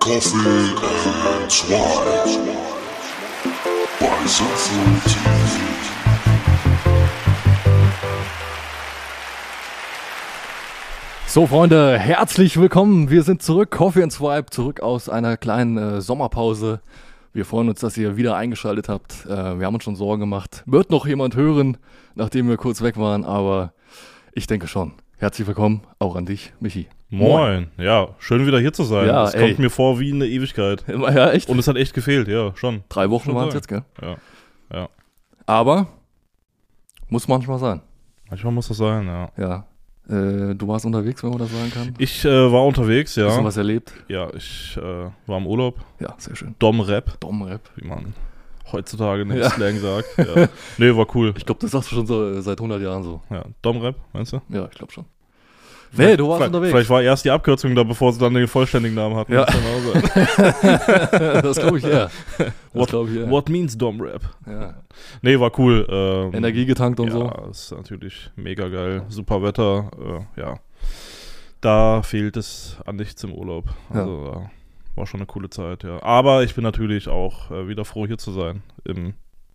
Coffee and Swine bei Sensitiv. So, Freunde, herzlich willkommen. Wir sind zurück, Coffee and Swipe, zurück aus einer kleinen Sommerpause. Wir freuen uns, dass ihr wieder eingeschaltet habt. Wir haben uns schon Sorgen gemacht. Wird noch jemand hören, nachdem wir kurz weg waren, aber ich denke schon. Herzlich willkommen, auch an dich, Michi. Moin. Ja, schön wieder hier zu sein. Ja, es kommt mir vor wie eine Ewigkeit. Ja, echt? Und es hat echt gefehlt, ja, schon. 3 Wochen Schon waren es sagen. jetzt, gell? Ja. Aber muss manchmal sein. Manchmal muss das sein, ja. Ja. Du warst unterwegs, wenn man das sagen kann. Ich war unterwegs, ja. Hast du was erlebt? Ja, ich war im Urlaub. Ja, sehr schön. Dom-Rap, Dom-Rap. wie man heutzutage in dem Ja. Slang sagt. Ja. Nee, war cool. Ich glaube, das sagst du schon so, seit 100 Jahren so. Ja, Dom-Rap, meinst du? Ja, ich glaube schon. Nee, du warst unterwegs. Vielleicht war erst die Abkürzung da, bevor sie dann den vollständigen Namen hatten. Ja. Das kann auch sein. Das glaube ich eher. Das glaube ich eher. What means Dom-Rap? Ja. Nee, war cool. Energie getankt und ja, so. Ja, ist natürlich mega geil. Super Wetter, ja. Da fehlt es an nichts im Urlaub. Also da war schon eine coole Zeit, ja. Aber ich bin natürlich auch wieder froh, hier zu sein. Im,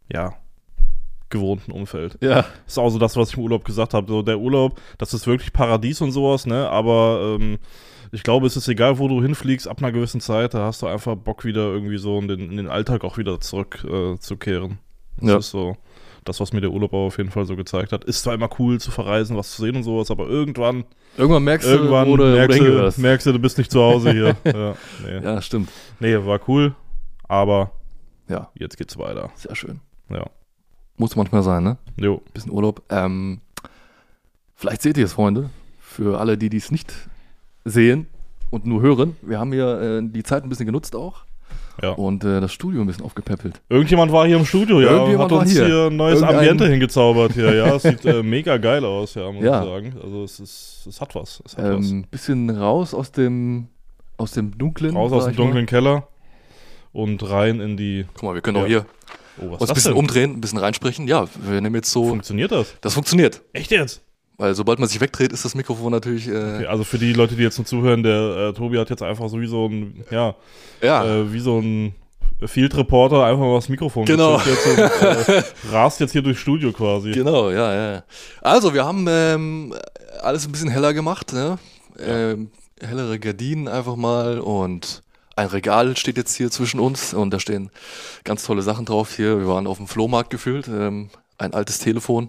gewohnten Umfeld. Ja. Ist auch so das, was ich im Urlaub gesagt habe. So der Urlaub, das ist wirklich Paradies und sowas, ne? Aber ich glaube, es ist egal, wo du hinfliegst, ab einer gewissen Zeit, da hast du einfach Bock, wieder irgendwie so in den Alltag auch wieder zurückzukehren. Das ist so das, was mir der Urlaub auch auf jeden Fall so gezeigt hat. Ist zwar immer cool zu verreisen, was zu sehen und sowas, aber irgendwann merkst du, wo du hingehörst. merkst du bist nicht zu Hause hier. Ja, stimmt. Nee, war cool, aber Ja, jetzt geht's weiter. sehr schön. Ja. Muss manchmal sein, ne? Jo. Bisschen Urlaub. Vielleicht seht ihr es, Freunde. Für alle, die es nicht sehen und nur hören. Wir haben hier die Zeit ein bisschen genutzt auch. Ja. Und das Studio ein bisschen aufgepäppelt. Irgendjemand war hier im Studio, ja. Irgendjemand Hat uns war hier ein neues Ambiente hingezaubert hier, ja. Es sieht mega geil aus, ja, muss Ja. ich sagen. Also es hat was. Es hat was. Bisschen raus aus dem Dunklen. Raus aus sag dem ich mal. dunklen Keller und rein in die. Guck mal, wir können Ja. auch hier Oh, was uns ist ein das bisschen denn? umdrehen, ein bisschen reinsprechen. Ja, wir nehmen jetzt so. Funktioniert das? Das funktioniert. Echt jetzt? Weil sobald man sich wegdreht, ist das Mikrofon natürlich. Okay, also für die Leute, die jetzt nur zuhören, der Tobi hat jetzt einfach so wie so ein, wie so ein Field Reporter einfach mal das Mikrofon Genau. gezückt jetzt und, rast jetzt hier durchs Studio quasi. Genau, ja. Also, wir haben alles ein bisschen heller gemacht, ne? Hellere Gardinen einfach mal und ein Regal steht jetzt hier zwischen uns und da stehen ganz tolle Sachen drauf hier. Wir waren auf dem Flohmarkt gefühlt, ein altes Telefon,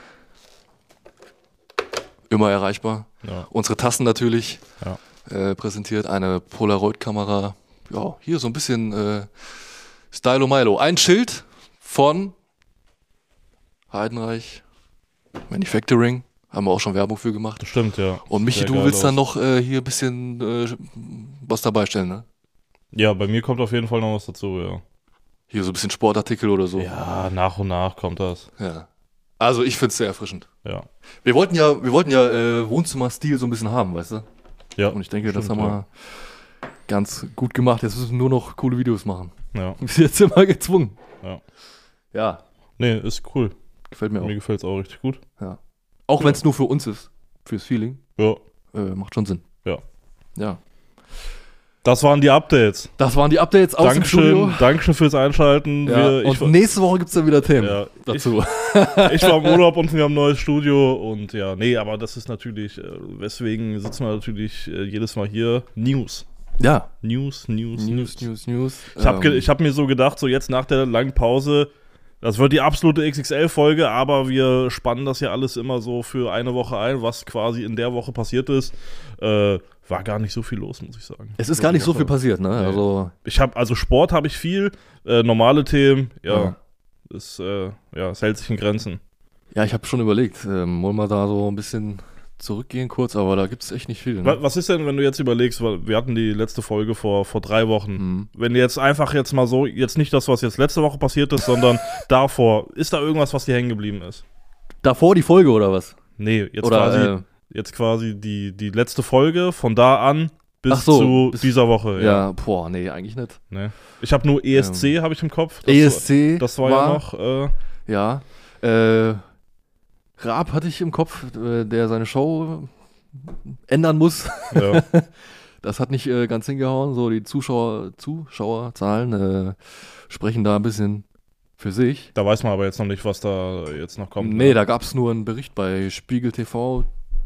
immer erreichbar. Ja. Unsere Tassen natürlich Ja. präsentiert, eine Polaroid-Kamera. Ja, hier so ein bisschen Stylo Milo. Ein Schild von Heidenreich Manufacturing. Haben wir auch schon Werbung für gemacht. Das stimmt, ja. Und Michi, Sehr du geil willst aus. dann noch hier ein bisschen was dabei stellen, ne? Ja, bei mir kommt auf jeden Fall noch was dazu, ja. Hier so ein bisschen Sportartikel oder so. Ja, nach und nach kommt das. Ja. Also ich finde es sehr erfrischend. Ja. Wir wollten ja Wohnzimmerstil so ein bisschen haben, weißt du? Ja. Und ich denke, das stimmt, haben wir ganz gut gemacht. Jetzt müssen wir nur noch coole Videos machen. Ja. Wir sind jetzt immer gezwungen. Ja. Ja, Nee, ist cool. gefällt mir auch. Mir gefällt es auch richtig gut. Auch wenn es nur für uns ist, fürs Feeling, Ja. macht schon Sinn. Ja. Ja. Das waren die Updates. Das waren die Updates aus dem Studio. Dankeschön fürs Einschalten. Ja. Und nächste Woche gibt es dann wieder Themen Ja, dazu. ich war im Urlaub und wir haben ein neues Studio und aber das ist natürlich, weswegen sitzen wir natürlich jedes Mal hier. News. Ja. News. News. Ich hab mir so gedacht, so jetzt nach der langen Pause, das wird die absolute XXL-Folge, aber wir spannen das ja alles immer so für eine Woche ein, was quasi in der Woche passiert ist. War gar nicht so viel los, muss ich sagen. Es ist gar nicht so viel passiert, ne? Nee. Also, Also Sport habe ich viel, normale Themen, Ja. es hält sich in Grenzen. ja, ich habe schon überlegt, wollen wir da so ein bisschen zurückgehen kurz, aber da gibt es echt nicht viel. Ne? Was ist denn, wenn du jetzt überlegst, weil wir hatten die letzte Folge vor 3 Wochen, Mhm. wenn du jetzt einfach jetzt mal so, jetzt nicht das, was jetzt letzte Woche passiert ist, sondern davor, ist da irgendwas, was dir hängen geblieben ist? Davor die Folge oder was? Nee, jetzt Oder, quasi die letzte Folge von da an bis Ach so, zu bis- dieser Woche. ja, nee, eigentlich nicht. Ne? Ich habe nur ESC habe ich im Kopf. ESC Das war ja noch. Ja. Raab hatte ich im Kopf, der seine Show ändern muss. Ja. das hat nicht ganz hingehauen. So, die Zuschauerzahlen sprechen da ein bisschen für sich. Da weiß man aber jetzt noch nicht, was da jetzt noch kommt. Nee, da gab es nur einen Bericht bei Spiegel TV.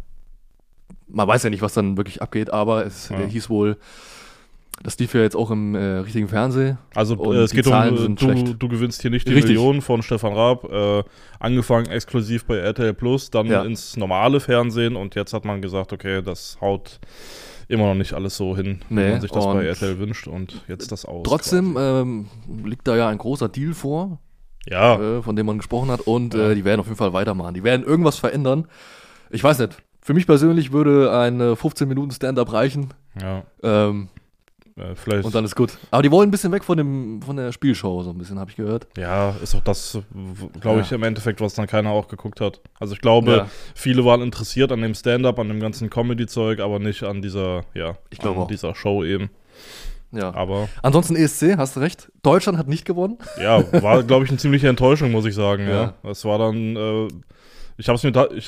Man weiß ja nicht, was dann wirklich abgeht, aber es hieß wohl, das lief ja jetzt auch im richtigen Fernsehen. Also und es die geht Zahlen um, sind schlecht. du gewinnst hier nicht die Richtig. Millionen von Stefan Raab, angefangen exklusiv bei RTL Plus, dann ins normale Fernsehen und jetzt hat man gesagt, okay, das haut immer noch nicht alles so hin, wie man sich das bei RTL wünscht und jetzt das aus. Trotzdem liegt da ja ein großer Deal vor, von dem man gesprochen hat und die werden auf jeden Fall weitermachen. Die werden irgendwas verändern. Ich weiß nicht, für mich persönlich würde ein 15 Minuten Stand-Up reichen. Ja. Vielleicht. Und dann ist gut. Aber die wollen ein bisschen weg von der Spielshow, so ein bisschen, habe ich gehört. Ja, ist auch das, glaube ich, im Endeffekt, was dann keiner auch geguckt hat. Also ich glaube, viele waren interessiert an dem Stand-Up, an dem ganzen Comedy-Zeug, aber nicht an dieser, dieser Show eben. Ja. Aber ansonsten ESC, hast du recht. Deutschland hat nicht gewonnen. Ja, war, glaube ich, eine ziemliche Enttäuschung, muss ich sagen. Ja. Es war dann, ich war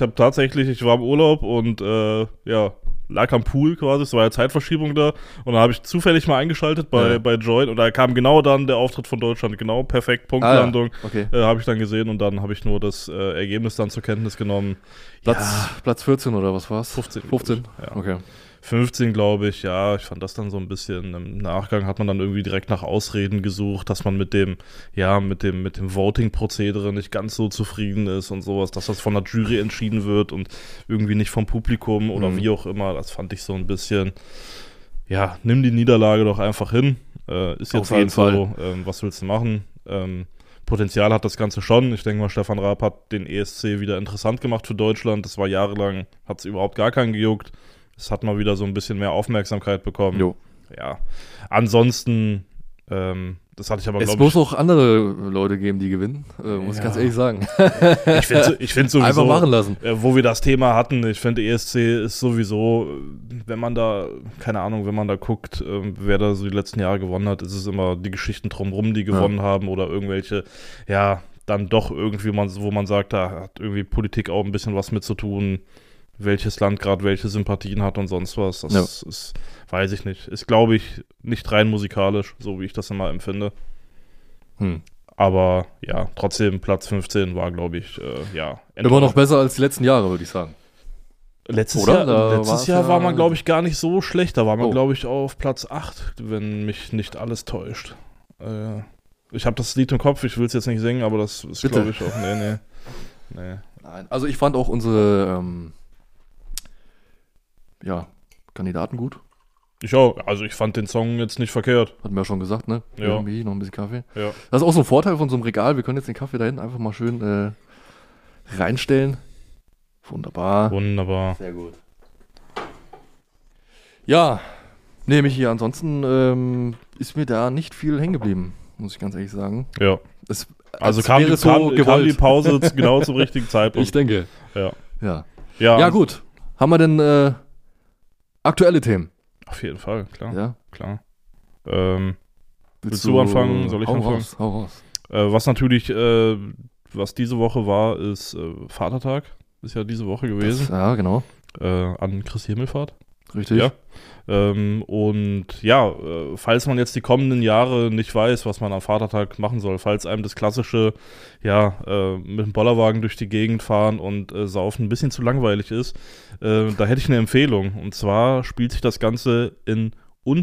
im Urlaub und lag am Pool quasi, es war ja Zeitverschiebung da und dann habe ich zufällig mal eingeschaltet bei Join und da kam genau dann der Auftritt von Deutschland, genau, perfekt, Punktlandung, habe ich dann gesehen und dann habe ich nur das Ergebnis dann zur Kenntnis genommen. Platz 14 oder was war's? 15. Ja. Okay. 15, glaube ich, ja, ich fand das dann so ein bisschen, im Nachgang hat man dann irgendwie direkt nach Ausreden gesucht, dass man mit dem Voting-Prozedere nicht ganz so zufrieden ist und sowas, dass das von der Jury entschieden wird und irgendwie nicht vom Publikum oder wie auch immer, das fand ich so ein bisschen, nimm die Niederlage doch einfach hin, ist jetzt halt so, was willst du machen, Potenzial hat das Ganze schon, ich denke mal, Stefan Raab hat den ESC wieder interessant gemacht für Deutschland, das war jahrelang, hat es überhaupt gar keinen gejuckt. Es hat mal wieder so ein bisschen mehr Aufmerksamkeit bekommen. Jo. Ja. Ansonsten, das hatte ich aber, glaube ich... Es muss auch andere Leute geben, die gewinnen, muss ich ganz ehrlich sagen. Ich finde sowieso... Einfach machen lassen. Wo wir das Thema hatten, ich finde ESC ist sowieso, wenn man da guckt, wer da so die letzten Jahre gewonnen hat, ist es immer die Geschichten drumherum, die gewonnen haben oder irgendwelche, dann doch irgendwie, wo man sagt, da hat irgendwie Politik auch ein bisschen was mit zu tun, welches Land gerade welche Sympathien hat und sonst was. Das ist, weiß ich nicht. Ist, glaube ich, nicht rein musikalisch, so wie ich das immer empfinde. Aber trotzdem Platz 15 war, glaube ich, immer noch besser als die letzten Jahre, würde ich sagen. Letztes Jahr war man, glaube ich, gar nicht so schlecht. Da war man, glaube ich, auf Platz 8, wenn mich nicht alles täuscht. Ich habe das Lied im Kopf, ich will es jetzt nicht singen, aber das ist, glaube ich, auch... Nee. Nein, also ich fand auch unsere Kandidaten gut. Ich auch. Also ich fand den Song jetzt nicht verkehrt. Hatten wir ja schon gesagt, ne? Ja. Irgendwie noch ein bisschen Kaffee. Ja. Das ist auch so ein Vorteil von so einem Regal. Wir können jetzt den Kaffee da hinten einfach mal schön reinstellen. Wunderbar. Sehr gut. Ja, nehme ich hier. Ansonsten ist mir da nicht viel hängen geblieben, muss ich ganz ehrlich sagen. Ja. Also kam die Pause genau zum richtigen Zeitpunkt. Ich denke. Ja. Ja, gut. Haben wir denn aktuelle Themen? Auf jeden Fall, klar. Ja. Klar. Willst du anfangen? Soll ich anfangen? Hau raus. Was natürlich, was diese Woche war, ist Vatertag. Ist ja diese Woche gewesen. Genau. An Christi Himmelfahrt. Richtig. Ja. Falls man jetzt die kommenden Jahre nicht weiß, was man am Vatertag machen soll, falls einem das klassische, mit dem Bollerwagen durch die Gegend fahren und saufen ein bisschen zu langweilig ist, da hätte ich eine Empfehlung. Und zwar spielt sich das Ganze in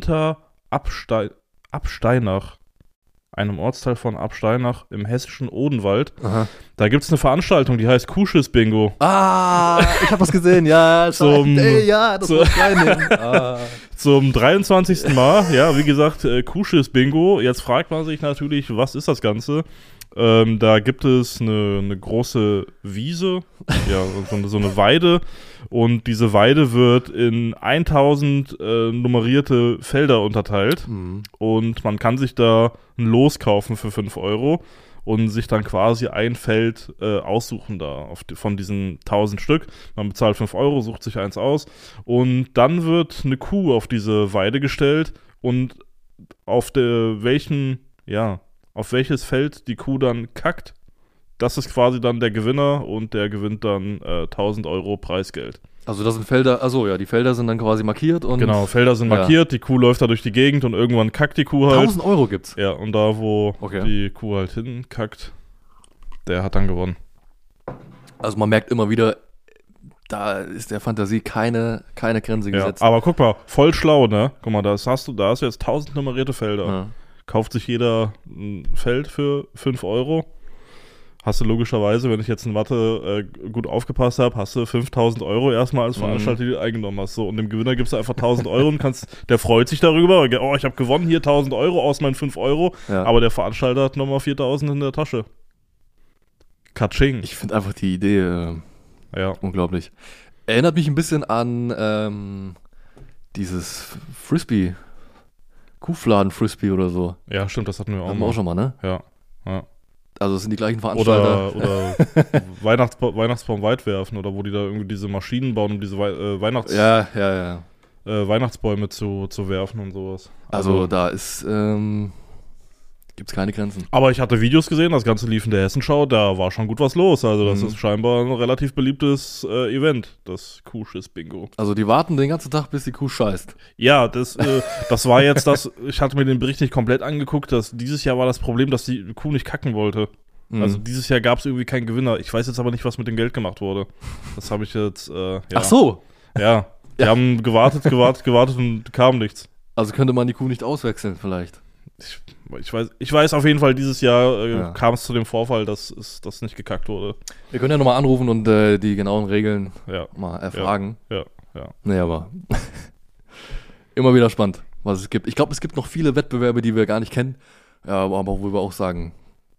Absteinach, einem Ortsteil von Absteinach im hessischen Odenwald. Aha. Da gibt es eine Veranstaltung, die heißt Kuhschiss-Bingo. Ich habe was gesehen, das muss ich reinnehmen. Zum 23. Mal, wie gesagt, Kuhschiss-Bingo. Jetzt fragt man sich natürlich, was ist das Ganze? Da gibt es eine große Wiese, so eine Weide, und diese Weide wird in 1000 nummerierte Felder unterteilt und man kann sich da ein Los kaufen für 5 Euro und sich dann quasi ein Feld aussuchen da von diesen 1000 Stück. Man bezahlt 5 Euro, sucht sich eins aus und dann wird eine Kuh auf diese Weide gestellt und auf welches Feld die Kuh dann kackt, das ist quasi dann der Gewinner und der gewinnt dann 1.000 Euro Preisgeld. Also das sind Felder, die Felder sind dann quasi markiert und... Genau, Felder sind markiert, die Kuh läuft da durch die Gegend und irgendwann kackt die Kuh halt. 1.000 Euro gibt's? Ja, und da, wo die Kuh halt hinkackt, der hat dann gewonnen. Also man merkt immer wieder, da ist der Fantasie keine Grenze gesetzt. Ja, aber guck mal, voll schlau, ne? Guck mal, da hast du jetzt 1.000 nummerierte Felder. Ja. Kauft sich jeder ein Feld für 5 Euro. Hast du logischerweise, wenn ich jetzt in Mathe gut aufgepasst habe, hast du 5.000 Euro erstmal als Veranstalter, die du eingenommen hast. So, und dem Gewinner gibst du einfach 1.000 Euro und der freut sich darüber. Oh, ich habe gewonnen, hier 1.000 Euro aus meinen 5 Euro. Ja. Aber der Veranstalter hat nochmal 4.000 in der Tasche. Katsching. Ich finde einfach die Idee unglaublich. Erinnert mich ein bisschen an dieses Frisbee, Kuhfladen-Frisbee oder so. Ja, stimmt, das hatten wir auch schon mal, ne? Ja. Also es sind die gleichen Veranstalter. Oder Weihnachtsbaum weit werfen oder wo die da irgendwie diese Maschinen bauen, um diese Weihnachtsbäume zu werfen und sowas. Also da ist gibt's keine Grenzen. Aber ich hatte Videos gesehen, das Ganze lief in der Hessenschau, da war schon gut was los. Also das ist scheinbar ein relativ beliebtes Event, das Kuhschiss-Bingo. Also die warten den ganzen Tag, bis die Kuh scheißt. Ja, das war jetzt das, ich hatte mir den Bericht nicht komplett angeguckt, dieses Jahr war das Problem, dass die Kuh nicht kacken wollte. Also dieses Jahr gab es irgendwie keinen Gewinner. Ich weiß jetzt aber nicht, was mit dem Geld gemacht wurde. Das habe ich jetzt, Ach so! Ja, die haben gewartet und kam nichts. Also könnte man die Kuh nicht auswechseln vielleicht? Ich weiß auf jeden Fall, dieses Jahr kam es zu dem Vorfall, dass das nicht gekackt wurde. Wir können ja nochmal anrufen und die genauen Regeln mal erfragen. Ja. Nee, aber immer wieder spannend, was es gibt. Ich glaube, es gibt noch viele Wettbewerbe, die wir gar nicht kennen, aber wo wir auch sagen,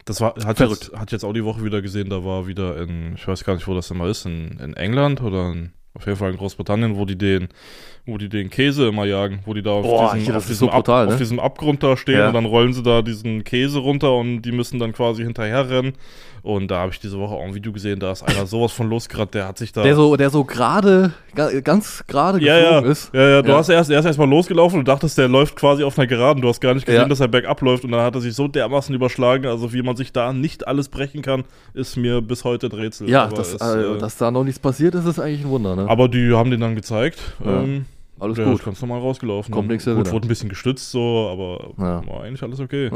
hat jetzt auch die Woche wieder gesehen, da war wieder ich weiß gar nicht, wo das immer ist, in England oder auf jeden Fall in Großbritannien, wo die den Käse immer jagen, wo die da auf diesem Abgrund da stehen und dann rollen sie da diesen Käse runter und die müssen dann quasi hinterher rennen. Und da habe ich diese Woche auch ein Video gesehen, da ist einer sowas von losgerannt, der hat sich da... Der so gerade, ganz gerade geflogen ist. Ja, er ist erstmal losgelaufen und dachtest, der läuft quasi auf einer Geraden. Du hast gar nicht gesehen, dass er bergab läuft und dann hat er sich so dermaßen überschlagen. Also wie man sich da nicht alles brechen kann, ist mir bis heute ein Rätsel. Ja, dass da noch nichts passiert ist eigentlich ein Wunder, ne? Aber die haben den dann gezeigt. Alles gut. Ist ganz normal rausgelaufen. Kommt nichts gut, wurde ein bisschen gestützt so, aber war eigentlich alles okay.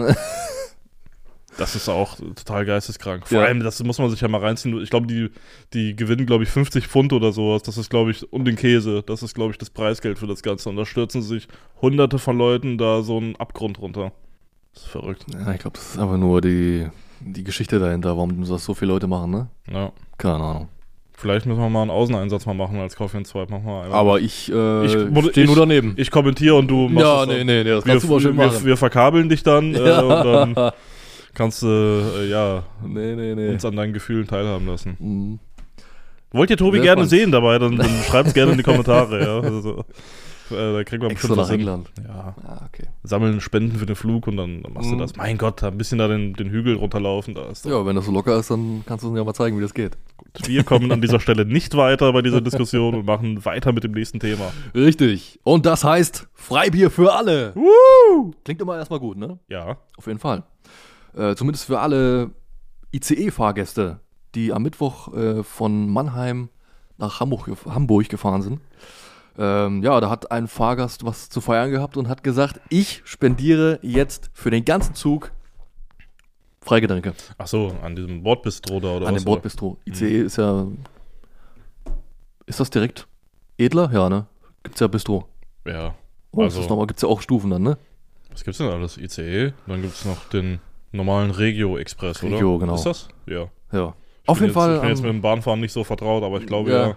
Das ist auch total geisteskrank. Vor allem, das muss man sich ja mal reinziehen. Ich glaube, die gewinnen, glaube ich, 50 Pfund oder sowas. Das ist, glaube ich, und den Käse. Das ist, glaube ich, das Preisgeld für das Ganze. Und da stürzen sich hunderte von Leuten da so einen Abgrund runter. Das ist verrückt. Ja, ich glaube, das ist einfach nur die Geschichte dahinter, warum das so viele Leute machen, ne? Ja. Keine Ahnung. Vielleicht müssen wir mal einen Außeneinsatz mal machen als Coffee & Swipe. Aber ich stehe nur daneben. Ich kommentiere und du machst nee, das kannst du mal schön machen. Wir verkabeln dich dann und dann kannst du, uns an deinen Gefühlen teilhaben lassen. Mhm. Wollt ihr Tobi gerne sehen dabei, dann schreibt es gerne in die Kommentare. Ja. Also, da kriegt man extra nach England. Ja. Okay. Sammeln Spenden für den Flug und dann machst du das. Mein Gott, ein bisschen da den Hügel runterlaufen. Wenn das so locker ist, dann kannst du uns ja mal zeigen, wie das geht. Gut, wir kommen an dieser Stelle nicht weiter bei dieser Diskussion und machen weiter mit dem nächsten Thema. Richtig. Und das heißt Freibier für alle. Woo! Klingt immer erstmal gut, ne? Ja. Auf jeden Fall. Zumindest für alle ICE-Fahrgäste, die am Mittwoch von Mannheim nach Hamburg gefahren sind. Da hat ein Fahrgast was zu feiern gehabt und hat gesagt, ich spendiere jetzt für den ganzen Zug Freigetränke. Ach so, an diesem Bordbistro da oder was? An dem Bordbistro. ICE ist ja... Ist das direkt edler? Ja, ne? Gibt's ja Bistro. Ja. Gibt's ja auch Stufen dann, ne? Was gibt's denn alles? ICE? Dann gibt's noch den normalen Regio-Express, oder? Regio, genau. Ist das? Ja. Auf jeden Fall. Ich bin jetzt mit dem Bahnfahren nicht so vertraut, aber ich glaube ja.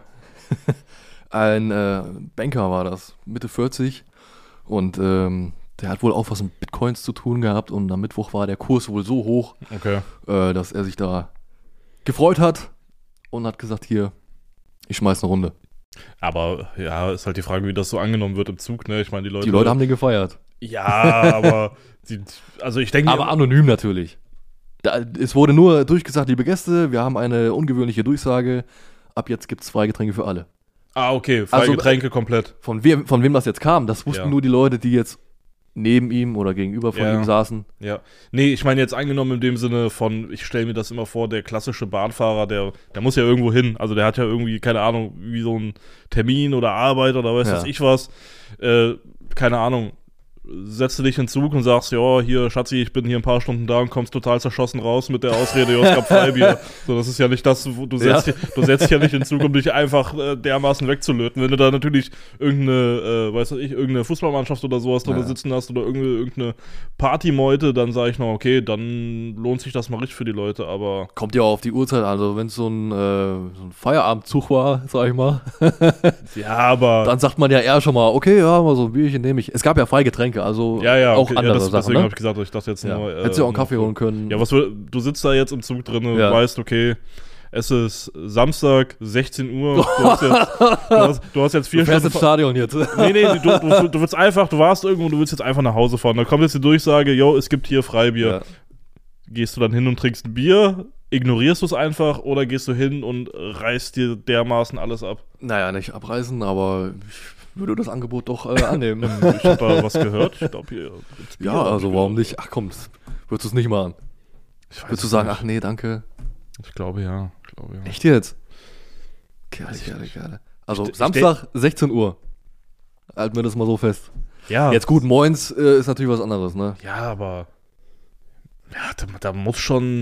Ein Banker war das, Mitte 40. Und der hat wohl auch was mit Bitcoins zu tun gehabt. Und am Mittwoch war der Kurs wohl so hoch, dass er sich da gefreut hat und hat gesagt, hier, ich schmeiß eine Runde. Aber ja, ist halt die Frage, wie das so angenommen wird im Zug, ne? Ich meine, die Leute haben den gefeiert. Ja, aber ich denke... Aber anonym natürlich. Es wurde nur durchgesagt, liebe Gäste, wir haben eine ungewöhnliche Durchsage. Ab jetzt gibt es Freigetränke für alle. Ah, okay, Freigetränke komplett. Von wem das jetzt kam, das wussten nur die Leute, die jetzt neben ihm oder gegenüber von ihm saßen. Ja. Nee, ich meine jetzt angenommen in dem Sinne von, ich stelle mir das immer vor, der klassische Bahnfahrer, der muss ja irgendwo hin. Also der hat ja irgendwie, keine Ahnung, wie so einen Termin oder Arbeit oder weiß ich was. Keine Ahnung. Setzt du dich in den Zug und sagst, ja, hier, Schatzi, ich bin hier ein paar Stunden da und kommst total zerschossen raus mit der Ausrede, ja, es gab Freibier. So, das ist ja nicht das, du setzt dich ja nicht in den Zug, um dich einfach dermaßen wegzulöten. Wenn du da natürlich irgendeine Fußballmannschaft oder sowas drin sitzen hast oder irgendeine Partymeute, dann sage ich noch, okay, dann lohnt sich das mal richtig für die Leute, aber... Kommt ja auch auf die Uhrzeit, also wenn es so ein Feierabendzug war, sag ich mal. Ja, aber... Dann sagt man ja eher schon mal, okay, ja, mal so ein Bierchen nehme ich. Es gab ja Freigetränke, also auch andere Sachen. Deswegen ne? habe ich gesagt, ich dachte jetzt nur... Hättest du auch einen Kaffee holen können. Ja, du sitzt da jetzt im Zug drin und weißt, okay, es ist Samstag, 16 Uhr, du hast jetzt 4 Stunden... Du fährst ins Stadion jetzt. Nee, du willst einfach, du warst irgendwo und du willst jetzt einfach nach Hause fahren. Da kommt jetzt die Durchsage, yo, es gibt hier Freibier. Ja. Gehst du dann hin und trinkst ein Bier, ignorierst du es einfach oder gehst du hin und reißt dir dermaßen alles ab? Naja, nicht abreißen, aber... Ich würde das Angebot doch annehmen. Ich habe da was gehört. Ich glaube hier. Ja, also warum nicht? Ach komm, würdest du es nicht machen? Würdest du sagen, ach nee, danke? Ich glaube ja. Echt jetzt? Kerle. Also Samstag, 16 Uhr. Halten wir das mal so fest. Ja. Jetzt gut, moins ist natürlich was anderes, ne? Ja, aber da muss schon...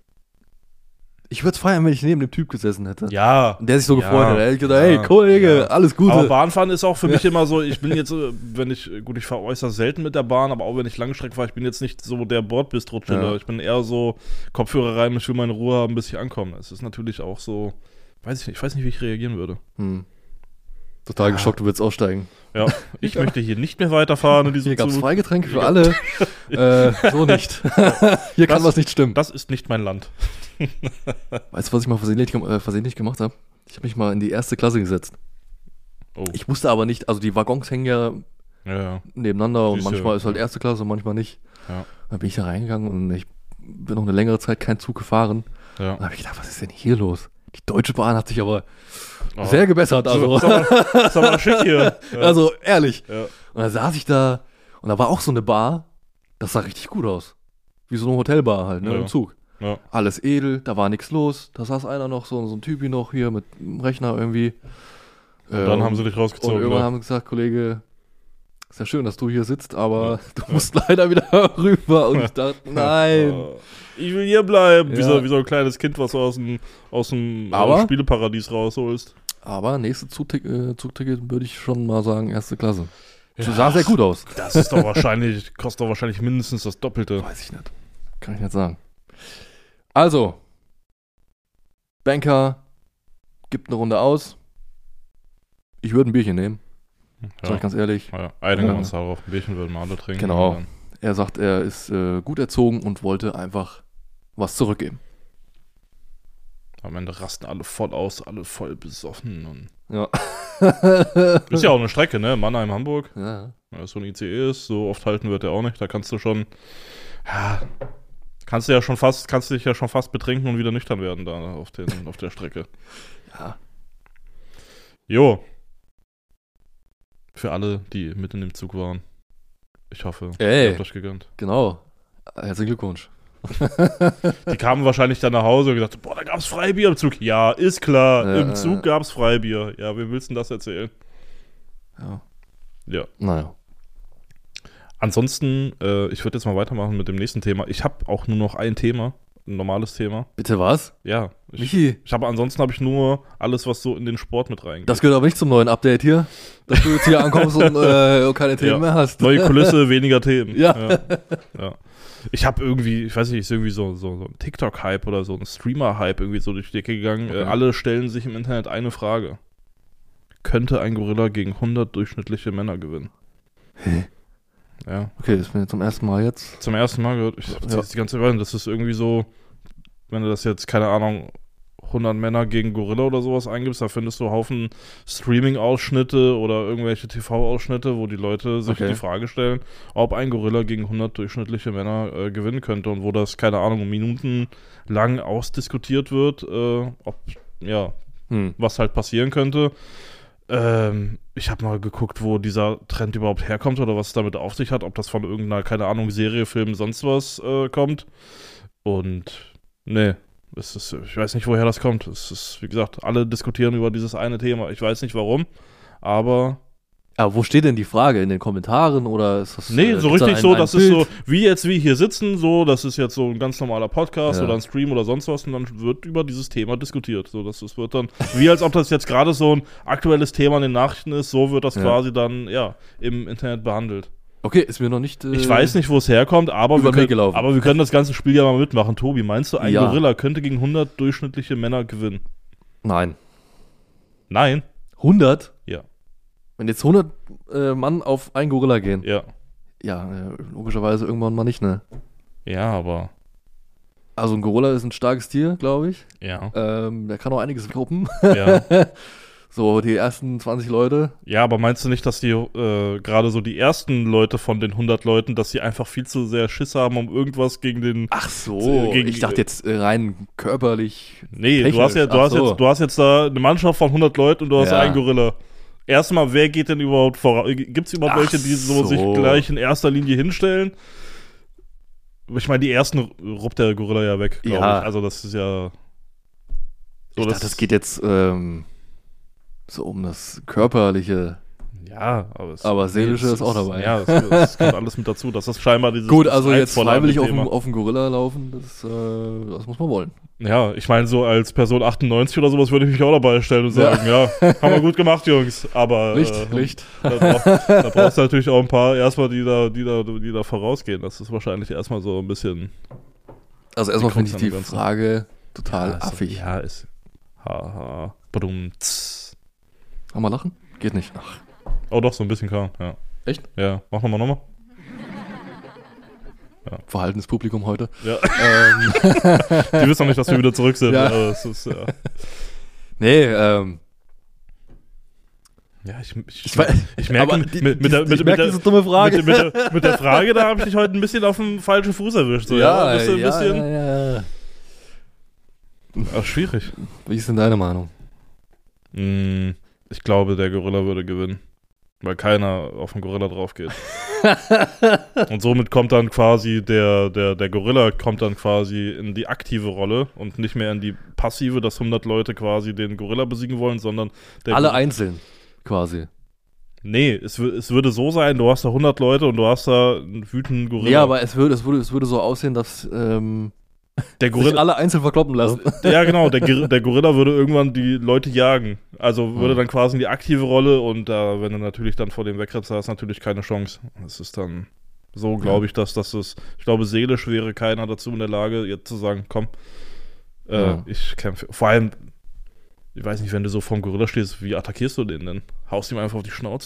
Ich würde es feiern, wenn ich neben dem Typ gesessen hätte. Ja. Der sich so gefreut hätte. Ich gedacht, hey, Kollege, alles Gute. Aber Bahnfahren ist auch für mich immer so, ich bin jetzt, ich fahre äußerst selten mit der Bahn, aber auch wenn ich Langstrecke fahre, ich bin jetzt nicht so der Bordbistro-Chiller. Ja. Ich bin eher so Kopfhörer rein, ich will meine Ruhe haben, bis ich ankomme. Es ist natürlich auch so, ich weiß nicht, wie ich reagieren würde. Total geschockt, du willst aussteigen. Ja, ich möchte hier nicht mehr weiterfahren in diesem Hier gab es Zug. Freigetränke für alle. So nicht. Hier kann was nicht stimmen. Das ist nicht mein Land. Weißt du, was ich mal versehentlich gemacht habe? Ich habe mich mal in die 1. Klasse gesetzt. Oh. Ich wusste aber nicht, also die Waggons hängen ja nebeneinander und manchmal ist halt 1. Klasse, manchmal nicht. Ja. Dann bin ich da reingegangen und ich bin noch eine längere Zeit kein Zug gefahren. Ja. Und dann habe ich gedacht, was ist denn hier los? Die Deutsche Bahn hat sich aber sehr gebessert. Also. Ist aber schick hier. Ja. Also ehrlich. Ja. Und dann saß ich da und da war auch so eine Bar, das sah richtig gut aus. Wie so eine Hotelbar halt, ne, im Zug. Ja. Alles edel, da war nichts los. Da saß einer noch, so ein Typi noch hier mit dem Rechner irgendwie. Und dann haben sie dich rausgezogen. Und irgendwann haben sie gesagt, Kollege, ist ja schön, dass du hier sitzt, aber du musst leider wieder rüber. Und ich dachte, nein. Ich will hier bleiben. Wie so ein kleines Kind, was du aus dem Spieleparadies rausholst. Aber nächstes Zugticket würde ich schon mal sagen, 1. Klasse. Ja, sah sehr gut aus. Das ist doch kostet doch wahrscheinlich mindestens das Doppelte. Weiß ich nicht. Kann ich nicht sagen. Also, Banker gibt eine Runde aus. Ich würde ein Bierchen nehmen. Sag ich ganz ehrlich. Ja, einigen wir uns darauf. Ein Bierchen würden wir alle trinken. Genau. Er sagt, er ist gut erzogen und wollte einfach was zurückgeben. Am Ende rasten alle voll aus, alle voll besoffen. Und ja. Ist ja auch eine Strecke, ne? Mannheim, Hamburg. Ja. Wenn so ein ICE ist, so oft halten wird der auch nicht. Da kannst du schon, kannst dich ja schon fast betrinken und wieder nüchtern werden da auf der Strecke. Ja. Jo. Für alle, die mit in dem Zug waren. Ich hoffe, ihr habt euch gegönnt. Genau. Herzlichen Glückwunsch. Die kamen wahrscheinlich dann nach Hause und gesagt, boah, da gab's Freibier im Zug. Ja, ist klar, im Zug gab's Freibier. Ja, wem willst du denn das erzählen? Ja. Naja. Ansonsten, ich würde jetzt mal weitermachen mit dem nächsten Thema. Ich habe auch nur noch ein Thema, ein normales Thema. Bitte was? Ja. Michi? Ansonsten habe ich nur alles, was so in den Sport mit reingeht. Das gehört aber nicht zum neuen Update hier, dass du jetzt hier ankommst und keine Themen mehr hast. Neue Kulisse, weniger Themen. Ja. Ich habe irgendwie, ich weiß nicht, ist irgendwie so ein TikTok-Hype oder so ein Streamer-Hype irgendwie so durch die Decke gegangen. Okay. Alle stellen sich im Internet eine Frage. Könnte ein Gorilla gegen 100 durchschnittliche Männer gewinnen? Hä? Ja. Okay, das bin ich zum ersten Mal jetzt. Zum ersten Mal gehört. Ich habe das die ganze Zeit, das ist irgendwie so, wenn du das jetzt, keine Ahnung, 100 Männer gegen Gorilla oder sowas eingibst, da findest du Haufen Streaming-Ausschnitte oder irgendwelche TV-Ausschnitte, wo die Leute sich die Frage stellen, ob ein Gorilla gegen 100 durchschnittliche Männer gewinnen könnte und wo das, keine Ahnung, minutenlang ausdiskutiert wird, was halt passieren könnte. ich habe mal geguckt, wo dieser Trend überhaupt herkommt oder was es damit auf sich hat, ob das von irgendeiner, keine Ahnung, Serie, Film, sonst was kommt. Und nee, ich weiß nicht, woher das kommt. Es ist, wie gesagt, alle diskutieren über dieses eine Thema. Ich weiß nicht warum, aber Aber wo steht denn die Frage? In den Kommentaren oder ist das? nee, so gibt's da richtig so, das ist Bild? so, wie jetzt wir hier sitzen, so, das ist jetzt so ein ganz normaler Podcast Ja. oder ein Stream oder sonst was und dann wird über dieses Thema diskutiert. So, das wird dann, wie als ob das jetzt gerade so ein aktuelles Thema in den Nachrichten ist, so wird das Ja. quasi dann, ja, im Internet behandelt. Okay, ist mir noch nicht. Ich weiß nicht, wo es herkommt, aber über den Weg gelaufen. wir können das ganze Spiel ja mal mitmachen. Tobi, meinst du, ein Ja. Gorilla könnte gegen 100 durchschnittliche Männer gewinnen? Nein. Nein? 100? Ja. Wenn jetzt 100 Mann auf einen Gorilla gehen. Ja. Ja, logischerweise irgendwann mal nicht, ne? Ja, aber. Also ein Gorilla ist ein starkes Tier, glaube ich. Ja. Der kann auch einiges gruppen. Ja. So, die ersten 20 Leute. Ja, aber meinst du nicht, dass die gerade so die ersten Leute von den 100 Leuten, dass sie einfach viel zu sehr Schiss haben, um irgendwas gegen den. Ach so, Gegen- ich dachte jetzt rein körperlich. Nee, technisch. Ach so. du hast jetzt da eine Mannschaft von 100 Leuten und du hast Ja. einen Gorilla. Erstmal, wer geht denn überhaupt voraus? Gibt es überhaupt Ach welche, die so so. sich gleich in erster Linie hinstellen? Ich meine, die ersten ruppt der Gorilla ja weg, glaube Ja. ich. Also das ist ja. Ich dachte, das geht jetzt so um das Körperliche. Ja, Aber Seelische ist auch dabei. Ja, das kommt alles mit dazu. Das ist scheinbar dieses. Gut, also jetzt Reizvolle an dem freiwillig Thema. auf den Gorilla laufen, das muss man wollen. Ja, ich meine, so als Person 98 oder sowas würde ich mich auch dabei stellen und sagen, ja, haben wir gut gemacht, Jungs. Aber Licht. da brauchst du natürlich auch ein paar erstmal, die da vorausgehen. Das ist wahrscheinlich erstmal so ein bisschen. Also erstmal Wie finde ich kommt's die an die ganzen- Frage total Ja, affig. Ja, ist. Haha. Badum, tss. Haben wir lachen? Geht nicht. Ach, Oh, doch, so ein bisschen kam, ja. echt? Ja, mach nochmal. Verhaltenes Publikum heute. Ja. ähm, Die wissen noch nicht, dass wir wieder zurück sind. Ja. Aber es ist, ja. nee, Ja, ich ich merke, aber mit der diese dumme Frage. mit der Frage, da habe ich dich heute ein bisschen auf den falschen Fuß erwischt. So, ein bisschen. ja. Ach, schwierig. Wie ist denn deine Meinung? Ich glaube, der Gorilla würde gewinnen. Weil keiner auf den Gorilla drauf geht. Und somit kommt dann quasi der Gorilla kommt dann quasi in die aktive Rolle und nicht mehr in die passive, dass 100 Leute quasi den Gorilla besiegen wollen, sondern der Alle einzeln, quasi. Nee, es würde so sein, du hast da 100 Leute und du hast da einen wütenden Gorilla. Ja, aber es würde so aussehen, dass der sich Gorilla, alle einzeln verkloppen lassen. ja genau, der Gorilla würde irgendwann die Leute jagen. Also würde dann quasi in die aktive Rolle und wenn du natürlich dann vor dem wegrennst, hast du natürlich keine Chance. Das ist dann so, glaube ich, dass das ist. Ich glaube, seelisch wäre keiner dazu in der Lage, jetzt zu sagen, komm, ich kämpfe. Vor allem, ich weiß nicht, wenn du so vorm Gorilla stehst, wie attackierst du den denn? Haust ihm einfach auf die Schnauze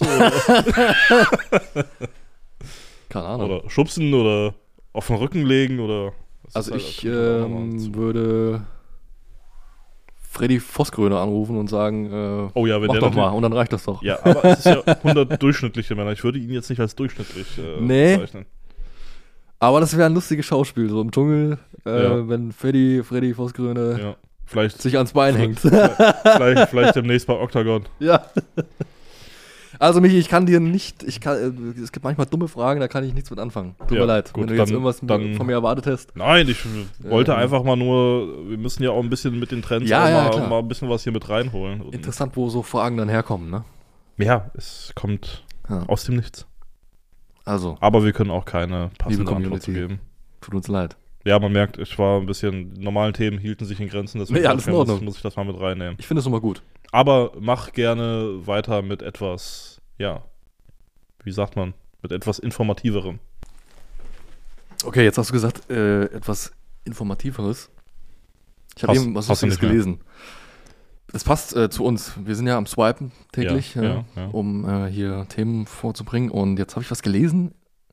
Keine Ahnung. oder schubsen oder auf den Rücken legen oder. Also Das ich ist halt auch nochmal würde Freddy Vosgröner anrufen und sagen, Oh ja, wenn mach der doch mal natürlich- und dann reicht das doch. Ja, aber es ist ja 100 durchschnittliche Männer. Ich würde ihn jetzt nicht als durchschnittlich Nee. bezeichnen. Aber das wäre ein lustiges Schauspiel, so im Dschungel, Ja. wenn Freddy Vosgröner Ja, vielleicht, sich ans Bein hängt. vielleicht demnächst bei Octagon. Ja. Also Michi, ich kann dir nicht, es gibt manchmal dumme Fragen, da kann ich nichts mit anfangen. Tut Ja, mir leid, gut, wenn du jetzt dann- irgendwas dann- von mir erwartet hast. Nein, ich wollte Ähm. einfach mal nur, wir müssen ja auch ein bisschen mit den Trends Ja, auch ja, mal, klar. mal ein bisschen was hier mit reinholen. Und Interessant, wo so Fragen dann herkommen, ne? ja, es kommt Ja. aus dem Nichts. Also, Aber wir können auch keine passende Antwort Community. zu geben. tut uns leid. Ja, man merkt, ich war ein bisschen, normalen Themen hielten sich in Grenzen, deswegen Nee, alles in Ordnung. muss ich das mal mit reinnehmen. Ich finde es immer gut. Aber mach gerne weiter mit etwas, ja, wie sagt man, mit etwas Informativerem. Okay, jetzt hast du gesagt, etwas Informativeres. Ich habe Hast- eben was hast du Lustiges nicht mehr. gelesen. Das passt zu uns. Wir sind ja am Swipen täglich, Ja. um hier Themen vorzubringen. Und jetzt habe ich was gelesen.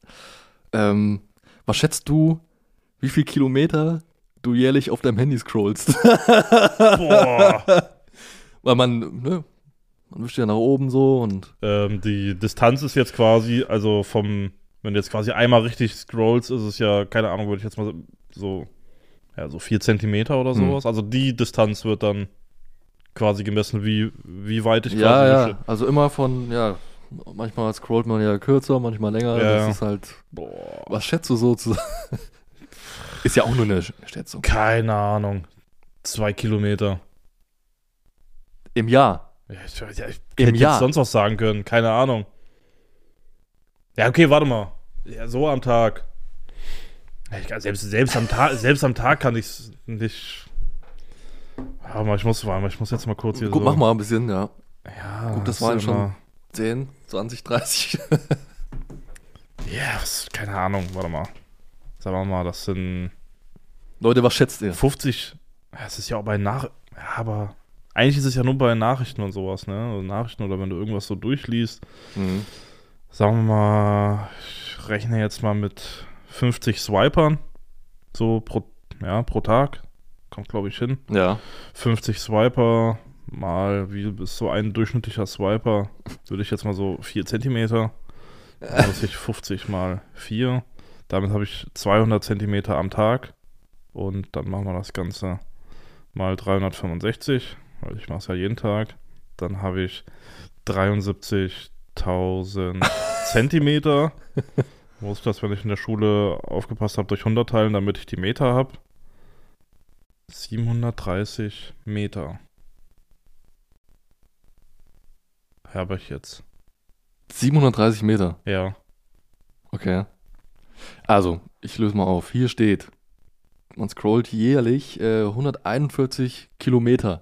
Was schätzt du, wie viel Kilometer du jährlich auf deinem Handy scrollst? Boah. Weil man wischt ja nach oben so und Die Distanz ist jetzt quasi, also wenn du jetzt quasi einmal richtig scrollst, ist es ja, keine Ahnung, würde ich jetzt mal so 4 Zentimeter oder sowas. Also die Distanz wird dann quasi gemessen, wie weit ich quasi Ja, also immer von, manchmal scrollt man ja kürzer, manchmal länger. Ja. Das ist halt, Boah. was schätzt du so zu Ist ja auch nur eine Schätzung. Keine Ahnung. 2 Kilometer. Im Jahr. Ja, ich hätte Im jetzt Jahr. sonst was sagen können. Keine Ahnung. Ja, okay, warte mal. Ja, so am Tag. Ja, selbst am Tag kann ich es nicht. Aber ich muss jetzt mal kurz hier Gut, so. mach mal ein bisschen, ja. Ja, Gut, das ist waren schon immer- 10, 20, 30. Ja, keine Ahnung, warte mal. Sagen wir mal, das sind Leute, was schätzt ihr? 50. Ja, es ist ja auch bei Ja, aber eigentlich ist es ja nur bei Nachrichten und sowas, ne? Also Nachrichten oder wenn du irgendwas so durchliest. Mhm. Sagen wir mal, ich rechne jetzt mal mit 50 Swipern. So pro Tag. Kommt, glaube ich, hin. Ja. 50 Swiper mal, wie ist so ein durchschnittlicher Swiper? Würde ich jetzt mal so 4 Zentimeter. Dann muss ich 50 mal 4. Damit habe ich 200 Zentimeter am Tag. Und dann machen wir das Ganze mal 365, weil ich mache es ja jeden Tag. Dann habe ich 73.000 Zentimeter. Muss ich das, wenn ich in der Schule aufgepasst habe, durch 100 teilen, damit ich die Meter habe. 730 Meter. Habe ich jetzt. 730 Meter. Ja. Okay. Also, ich löse mal auf. Hier steht, man scrollt jährlich 141 Kilometer.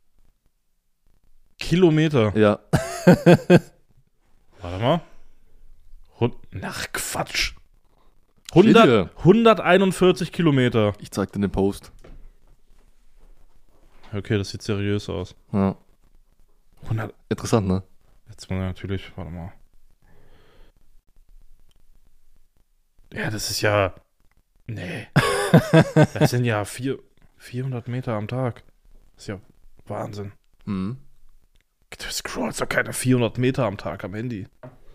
Kilometer. Ja. Warte mal. Ach, Quatsch. Steht hier. 141 Kilometer. Ich zeig dir den Post. Okay, das sieht seriös aus. Ja. 100. Interessant, ne? Jetzt muss ich natürlich, warte mal. Ja, das ist ja. Nee. Das sind ja 400 Meter am Tag. Das ist ja Wahnsinn. Mhm. Du scrollst doch keine 400 Meter am Tag am Handy.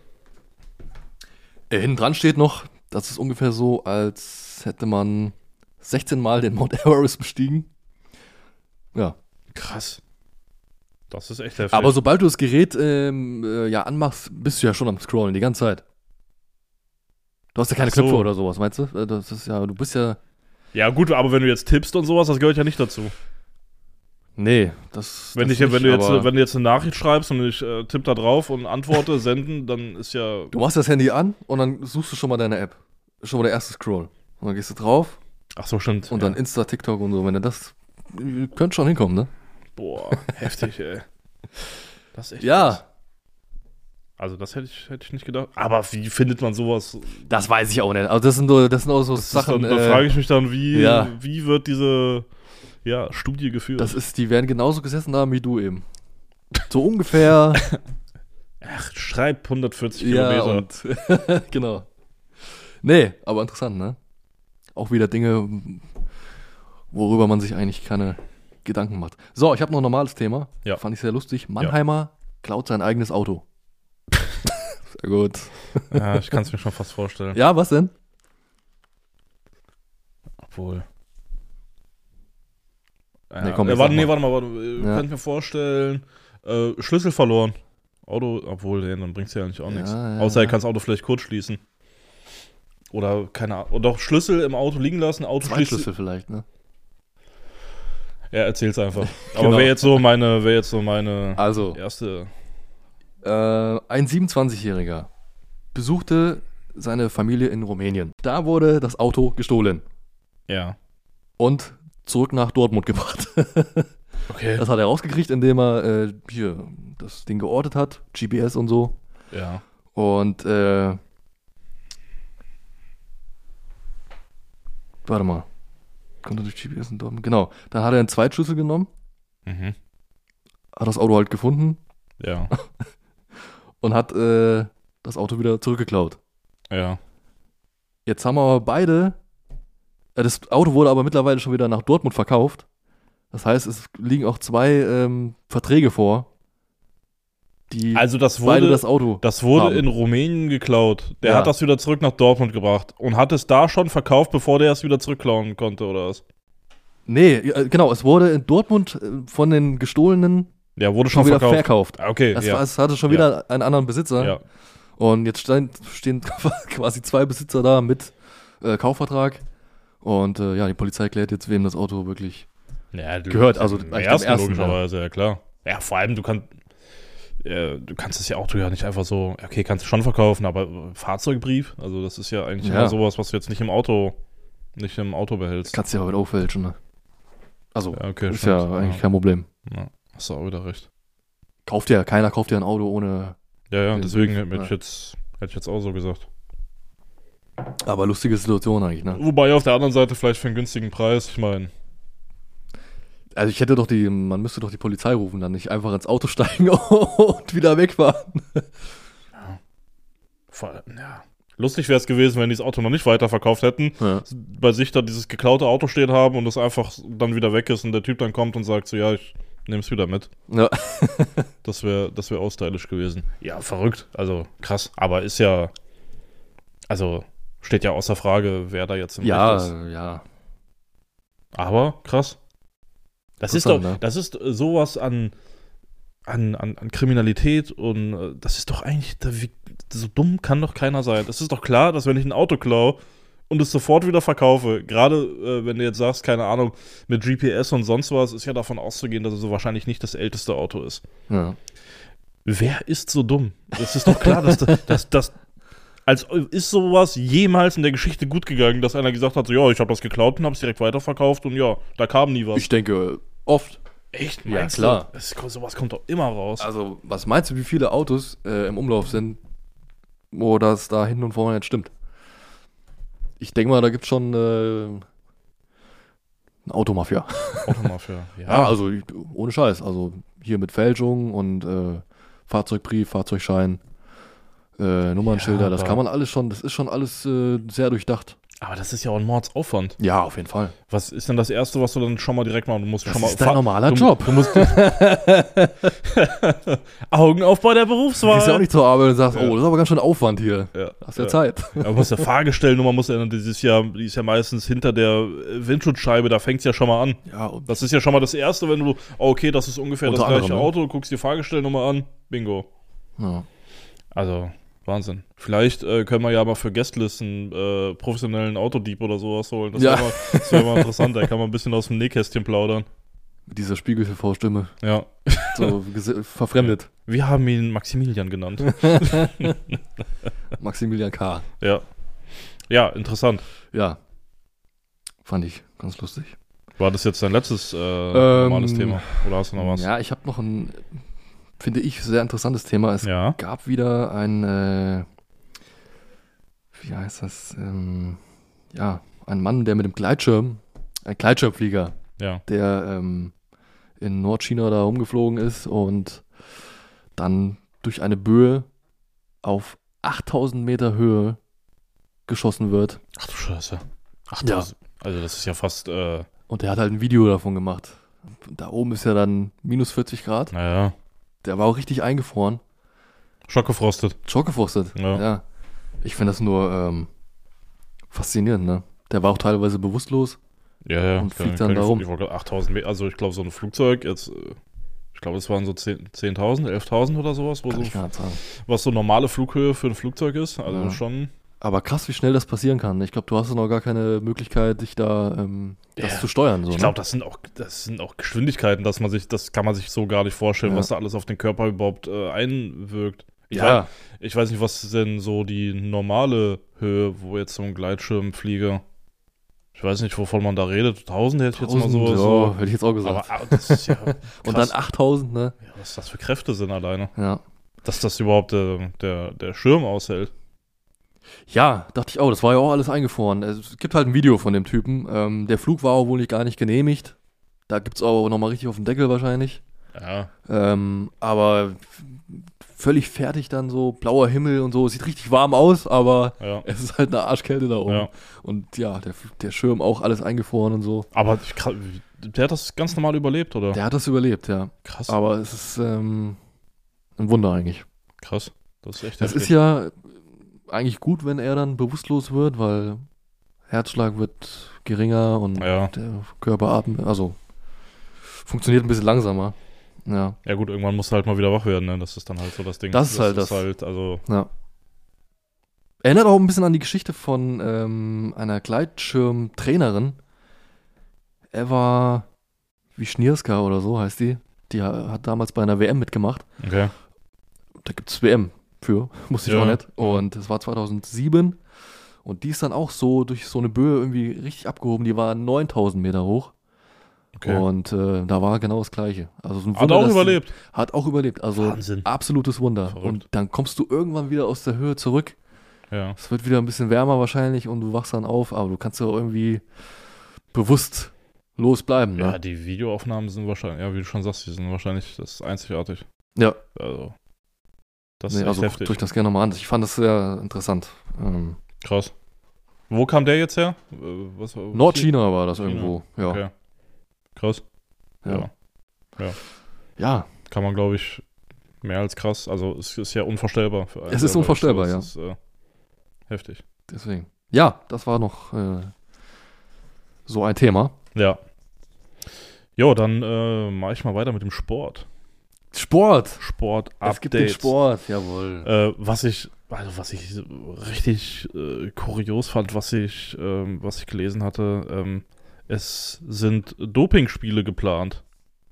Hinten dran steht noch, das ist ungefähr so, als hätte man 16 Mal den Mount Everest bestiegen. Ja. Krass. Das ist echt heftig. Aber sobald du das Gerät anmachst, bist du ja schon am Scrollen die ganze Zeit. Du hast ja keine Ach so. Knöpfe oder sowas, meinst du? Das ist ja, du bist ja. Ja, gut, aber wenn du jetzt tippst und sowas, das gehört ja nicht dazu. Nee, das. Wenn das du nicht, aber jetzt eine Nachricht schreibst und ich tippe da drauf und antworte, senden, dann ist ja. Du machst das Handy an und dann suchst du schon mal deine App. Schon mal der erste Scroll. Und dann gehst du drauf Ach so, stimmt. und dann Insta, TikTok und so. Wenn du das. Könnte schon hinkommen, ne? Boah, heftig, ey. Das ist echt Ja. krass. Also das hätte ich nicht gedacht. Aber wie findet man sowas? Das weiß ich auch nicht. Also das sind auch so Sachen. Da frage ich mich dann, wie ja. wird diese Studie geführt? Die werden genauso gesessen haben wie du eben. So ungefähr. Ach, schreib 140 Ja, Kilometer. und genau. Nee, aber interessant, ne? Auch wieder Dinge, worüber man sich eigentlich keine Gedanken macht. So, ich habe noch ein normales Thema. Ja. Fand ich sehr lustig. Mannheimer klaut sein eigenes Auto. Sehr gut. Ja, ich kann es mir schon fast vorstellen. Ja, was denn? Obwohl. Nee, komm, warte sag mal. Ja. Kann ich mir vorstellen. Schlüssel verloren. Auto, obwohl, dann bringt es ja eigentlich auch nichts. Ja, Außer er ja. kann das Auto vielleicht kurz schließen. Oder, keine Ahnung. Oder doch Schlüssel im Auto liegen lassen, Auto Zwei schließen. Schlüssel vielleicht, ne? Ja, erzähl's einfach. Aber Genau. wäre jetzt so meine Also, erste. ein 27-Jähriger besuchte seine Familie in Rumänien. Da wurde das Auto gestohlen Ja. und zurück nach Dortmund gebracht. Okay. Das hat er rausgekriegt, indem er hier das Ding geortet hat, GPS und so. Ja. Und warte mal. Konnte durch GPS in Dortmund. Genau. Dann hat er einen Zweitschlüssel genommen, Mhm. hat das Auto halt gefunden Ja. und hat das Auto wieder zurückgeklaut. Ja. Jetzt haben aber beide. Das Auto wurde aber mittlerweile schon wieder nach Dortmund verkauft. Das heißt, es liegen auch zwei Verträge vor, die Also das beide wurde, das Auto haben. in Rumänien geklaut. Der Ja. hat das wieder zurück nach Dortmund gebracht und hat es da schon verkauft, bevor der es wieder zurückklauen konnte, oder was? Nee, genau, es wurde in Dortmund von den Gestohlenen Ja, wurde schon schon wieder verkauft. Okay, Es hatte schon wieder einen anderen Besitzer. Ja. Und jetzt stehen quasi 2 Besitzer da mit Kaufvertrag. Und die Polizei klärt jetzt, wem das Auto wirklich gehört. Also im eigentlich ersten dem ersten, logischerweise, ja klar. Ja, vor allem, du kannst das Auto ja nicht einfach so, okay, kannst du schon verkaufen, aber Fahrzeugbrief, also das ist ja eigentlich immer sowas, was du jetzt nicht im Auto behältst. Kannst du ja heute auch fälschen, ne? Also, Ja, okay, ist stimmt. ja eigentlich kein Problem. Ja, hast du auch wieder recht. Keiner kauft ja ein Auto ohne. Ja, Den deswegen Brief, hätte ich jetzt auch so gesagt. Aber lustige Situation eigentlich, ne? Wobei auf der anderen Seite vielleicht für einen günstigen Preis, ich meine. Also man müsste doch die Polizei rufen, dann nicht einfach ins Auto steigen und wieder wegfahren. Ja. Lustig wäre es gewesen, wenn die das Auto noch nicht weiterverkauft hätten, Ja. bei sich da dieses geklaute Auto stehen haben und das einfach dann wieder weg ist und der Typ dann kommt und sagt so, ja, ich nehme es wieder mit. Ja. Das wär auch stylisch gewesen. Ja, verrückt, also krass, aber ist ja, also steht ja außer Frage, wer da jetzt im Recht ist. Ja. Aber krass. Das ist Interessant, doch, ne? das ist sowas an Kriminalität und das ist doch eigentlich, so dumm kann doch keiner sein. Es ist doch klar, dass wenn ich ein Auto klaue und es sofort wieder verkaufe, gerade wenn du jetzt sagst, keine Ahnung, mit GPS und sonst was, ist ja davon auszugehen, dass es so wahrscheinlich nicht das älteste Auto ist. Ja. Wer ist so dumm? Es ist doch klar, als ist sowas jemals in der Geschichte gut gegangen, dass einer gesagt hat, so, ja, ich habe das geklaut und habe es direkt weiterverkauft und ja, da kam nie was. Ich denke, oft. Echt? Ja, Meinst klar. du? Sowas kommt doch immer raus. Also, was meinst du, wie viele Autos im Umlauf sind, wo das da hinten und vorne nicht stimmt? Ich denke mal, da gibt es schon eine Automafia. Automafia, Ja, also ohne Scheiß. Also hier mit Fälschung und Fahrzeugbrief, Fahrzeugschein, Nummernschilder, Ja, das kann man alles schon, das ist schon alles sehr durchdacht. Aber das ist ja auch ein Mordsaufwand. Ja, auf jeden Fall. Was ist denn das Erste, was du dann schon mal direkt machst? Du musst Das schon mal ist dein normaler Job. Du musst Augen auf bei der Du Berufswahl. gehst ja auch nicht zur Arbeit und sagst, Ja. oh, das ist aber ganz schön Aufwand hier. Ja. Hast ja Zeit. Aber muss der Fahrgestellnummer die ist ja meistens hinter der Windschutzscheibe, da fängt es ja schon mal an. Ja, und Das ist ja schon mal das Erste, wenn du, okay, das ist ungefähr Unter das gleiche anderem, ne? Auto, du guckst die Fahrgestellnummer an, bingo. ja. Also, Wahnsinn. Vielleicht können wir ja mal für Guestlisten professionellen Autodieb oder sowas holen. Das Ja. wär mal interessant, da kann man ein bisschen aus dem Nähkästchen plaudern. Mit dieser Spiegel-TV-Stimme. Ja. So verfremdet. Wir haben ihn Maximilian genannt. Maximilian K. Ja. Ja, interessant. Ja. Fand ich ganz lustig. War das jetzt dein letztes normales Thema? Oder hast du noch was? Ja, ich habe noch ein, finde ich, sehr interessantes Thema. Es Ja. gab wieder ein, wie heißt das? Ein Mann, der mit dem ein Gleitschirmflieger, Ja. der in Nordchina da rumgeflogen ist und dann durch eine Böe auf 8000 Meter Höhe geschossen wird. Ach du Scheiße. Ach, das, also das ist ja fast, Und der hat halt ein Video davon gemacht. Da oben ist ja dann minus 40 Grad. naja, Der war auch richtig eingefroren. schockgefrostet. Schockgefrostet. Ja. Ja. Ich finde das nur faszinierend, ne? Der war auch teilweise bewusstlos. Ja. Und fliegt dann da rum. 8000 Meter, also ich glaube so ein Flugzeug, jetzt, ich glaube es waren so 10.000, 11.000 oder sowas, Kann ich gar nicht sagen. was so normale Flughöhe für ein Flugzeug ist. Also Ja. schon, Aber krass, wie schnell das passieren kann. Ich glaube, du hast noch gar keine Möglichkeit, dich da das zu steuern. So, ich glaube, das sind auch Geschwindigkeiten, das kann man sich so gar nicht vorstellen, Ja. was da alles auf den Körper überhaupt einwirkt. Ja. Ich weiß nicht, was ist denn so die normale Höhe, wo jetzt so ein Gleitschirmflieger, ich weiß nicht, wovon man da redet, 1000 hätte ich jetzt mal 1000, so. hätte ich jetzt auch gesagt. Aber das ist ja krass. Und dann 8000, ne? Ja, was das für Kräfte sind alleine. Ja. Dass das überhaupt der Schirm aushält. Ja, dachte ich auch. Das war ja auch alles eingefroren. Es gibt halt ein Video von dem Typen. Der Flug war auch wohl gar nicht genehmigt. Da gibt es auch nochmal richtig auf den Deckel wahrscheinlich. Ja. Aber völlig fertig dann so, blauer Himmel und so. Sieht richtig warm aus, aber Ja. es ist halt eine Arschkälte da oben. Ja. Und ja, der Schirm auch alles eingefroren und so. Aber der hat das ganz normal überlebt, oder? Der hat das überlebt, ja. Krass. Aber es ist ein Wunder eigentlich. Krass. Das ist echt Das heftig. ist ja eigentlich gut, wenn er dann bewusstlos wird, weil Herzschlag geringer und Ja. der Körperatmen, also funktioniert ein bisschen langsamer. Ja. Ja gut, irgendwann musst du halt mal wieder wach werden, ne? Das ist dann halt so das Ding. Das ist halt das. Also, Ja. Erinnert auch ein bisschen an die Geschichte von einer Gleitschirmtrainerin. Eva Wischnierska oder so heißt die. Die hat damals bei einer WM mitgemacht. okay. Da gibt es WM für, wusste ich Ja. auch nicht. Und es war 2007. Und die ist dann auch so durch so eine Böe irgendwie richtig abgehoben. Die war 9000 Meter hoch. Okay. Und da war genau das Gleiche. Also so ein Hat Wunder, auch dass überlebt. Hat auch überlebt. Also Wahnsinn. absolutes Wunder. Verrückt. Und dann kommst du irgendwann wieder aus der Höhe zurück. Ja. Es wird wieder ein bisschen wärmer wahrscheinlich und du wachst dann auf, aber du kannst ja irgendwie bewusst losbleiben. Ja, Ne? die Videoaufnahmen sind wahrscheinlich, ja, wie du schon sagst, die sind wahrscheinlich das ist einzigartig. Ja, Also, das nee, ist echt also heftig. guckt euch das gerne nochmal an. Ich fand das sehr interessant. Krass. Wo kam der jetzt her? Was, Nordchina war das China. irgendwo. Ja. Okay. Krass. Ja. Ja. Ja. Kann man, glaube ich, mehr als krass. Also, es ist ja unvorstellbar. Für einen Es ist selber. unvorstellbar, Es ja. ist heftig. Deswegen. Ja, das war noch so ein Thema. Ja. Jo, dann mache ich mal weiter mit dem Sport. Sport. Sport-Updates. Es gibt den Sport, jawohl. Was ich richtig kurios fand, was ich gelesen hatte, es sind Dopingspiele geplant.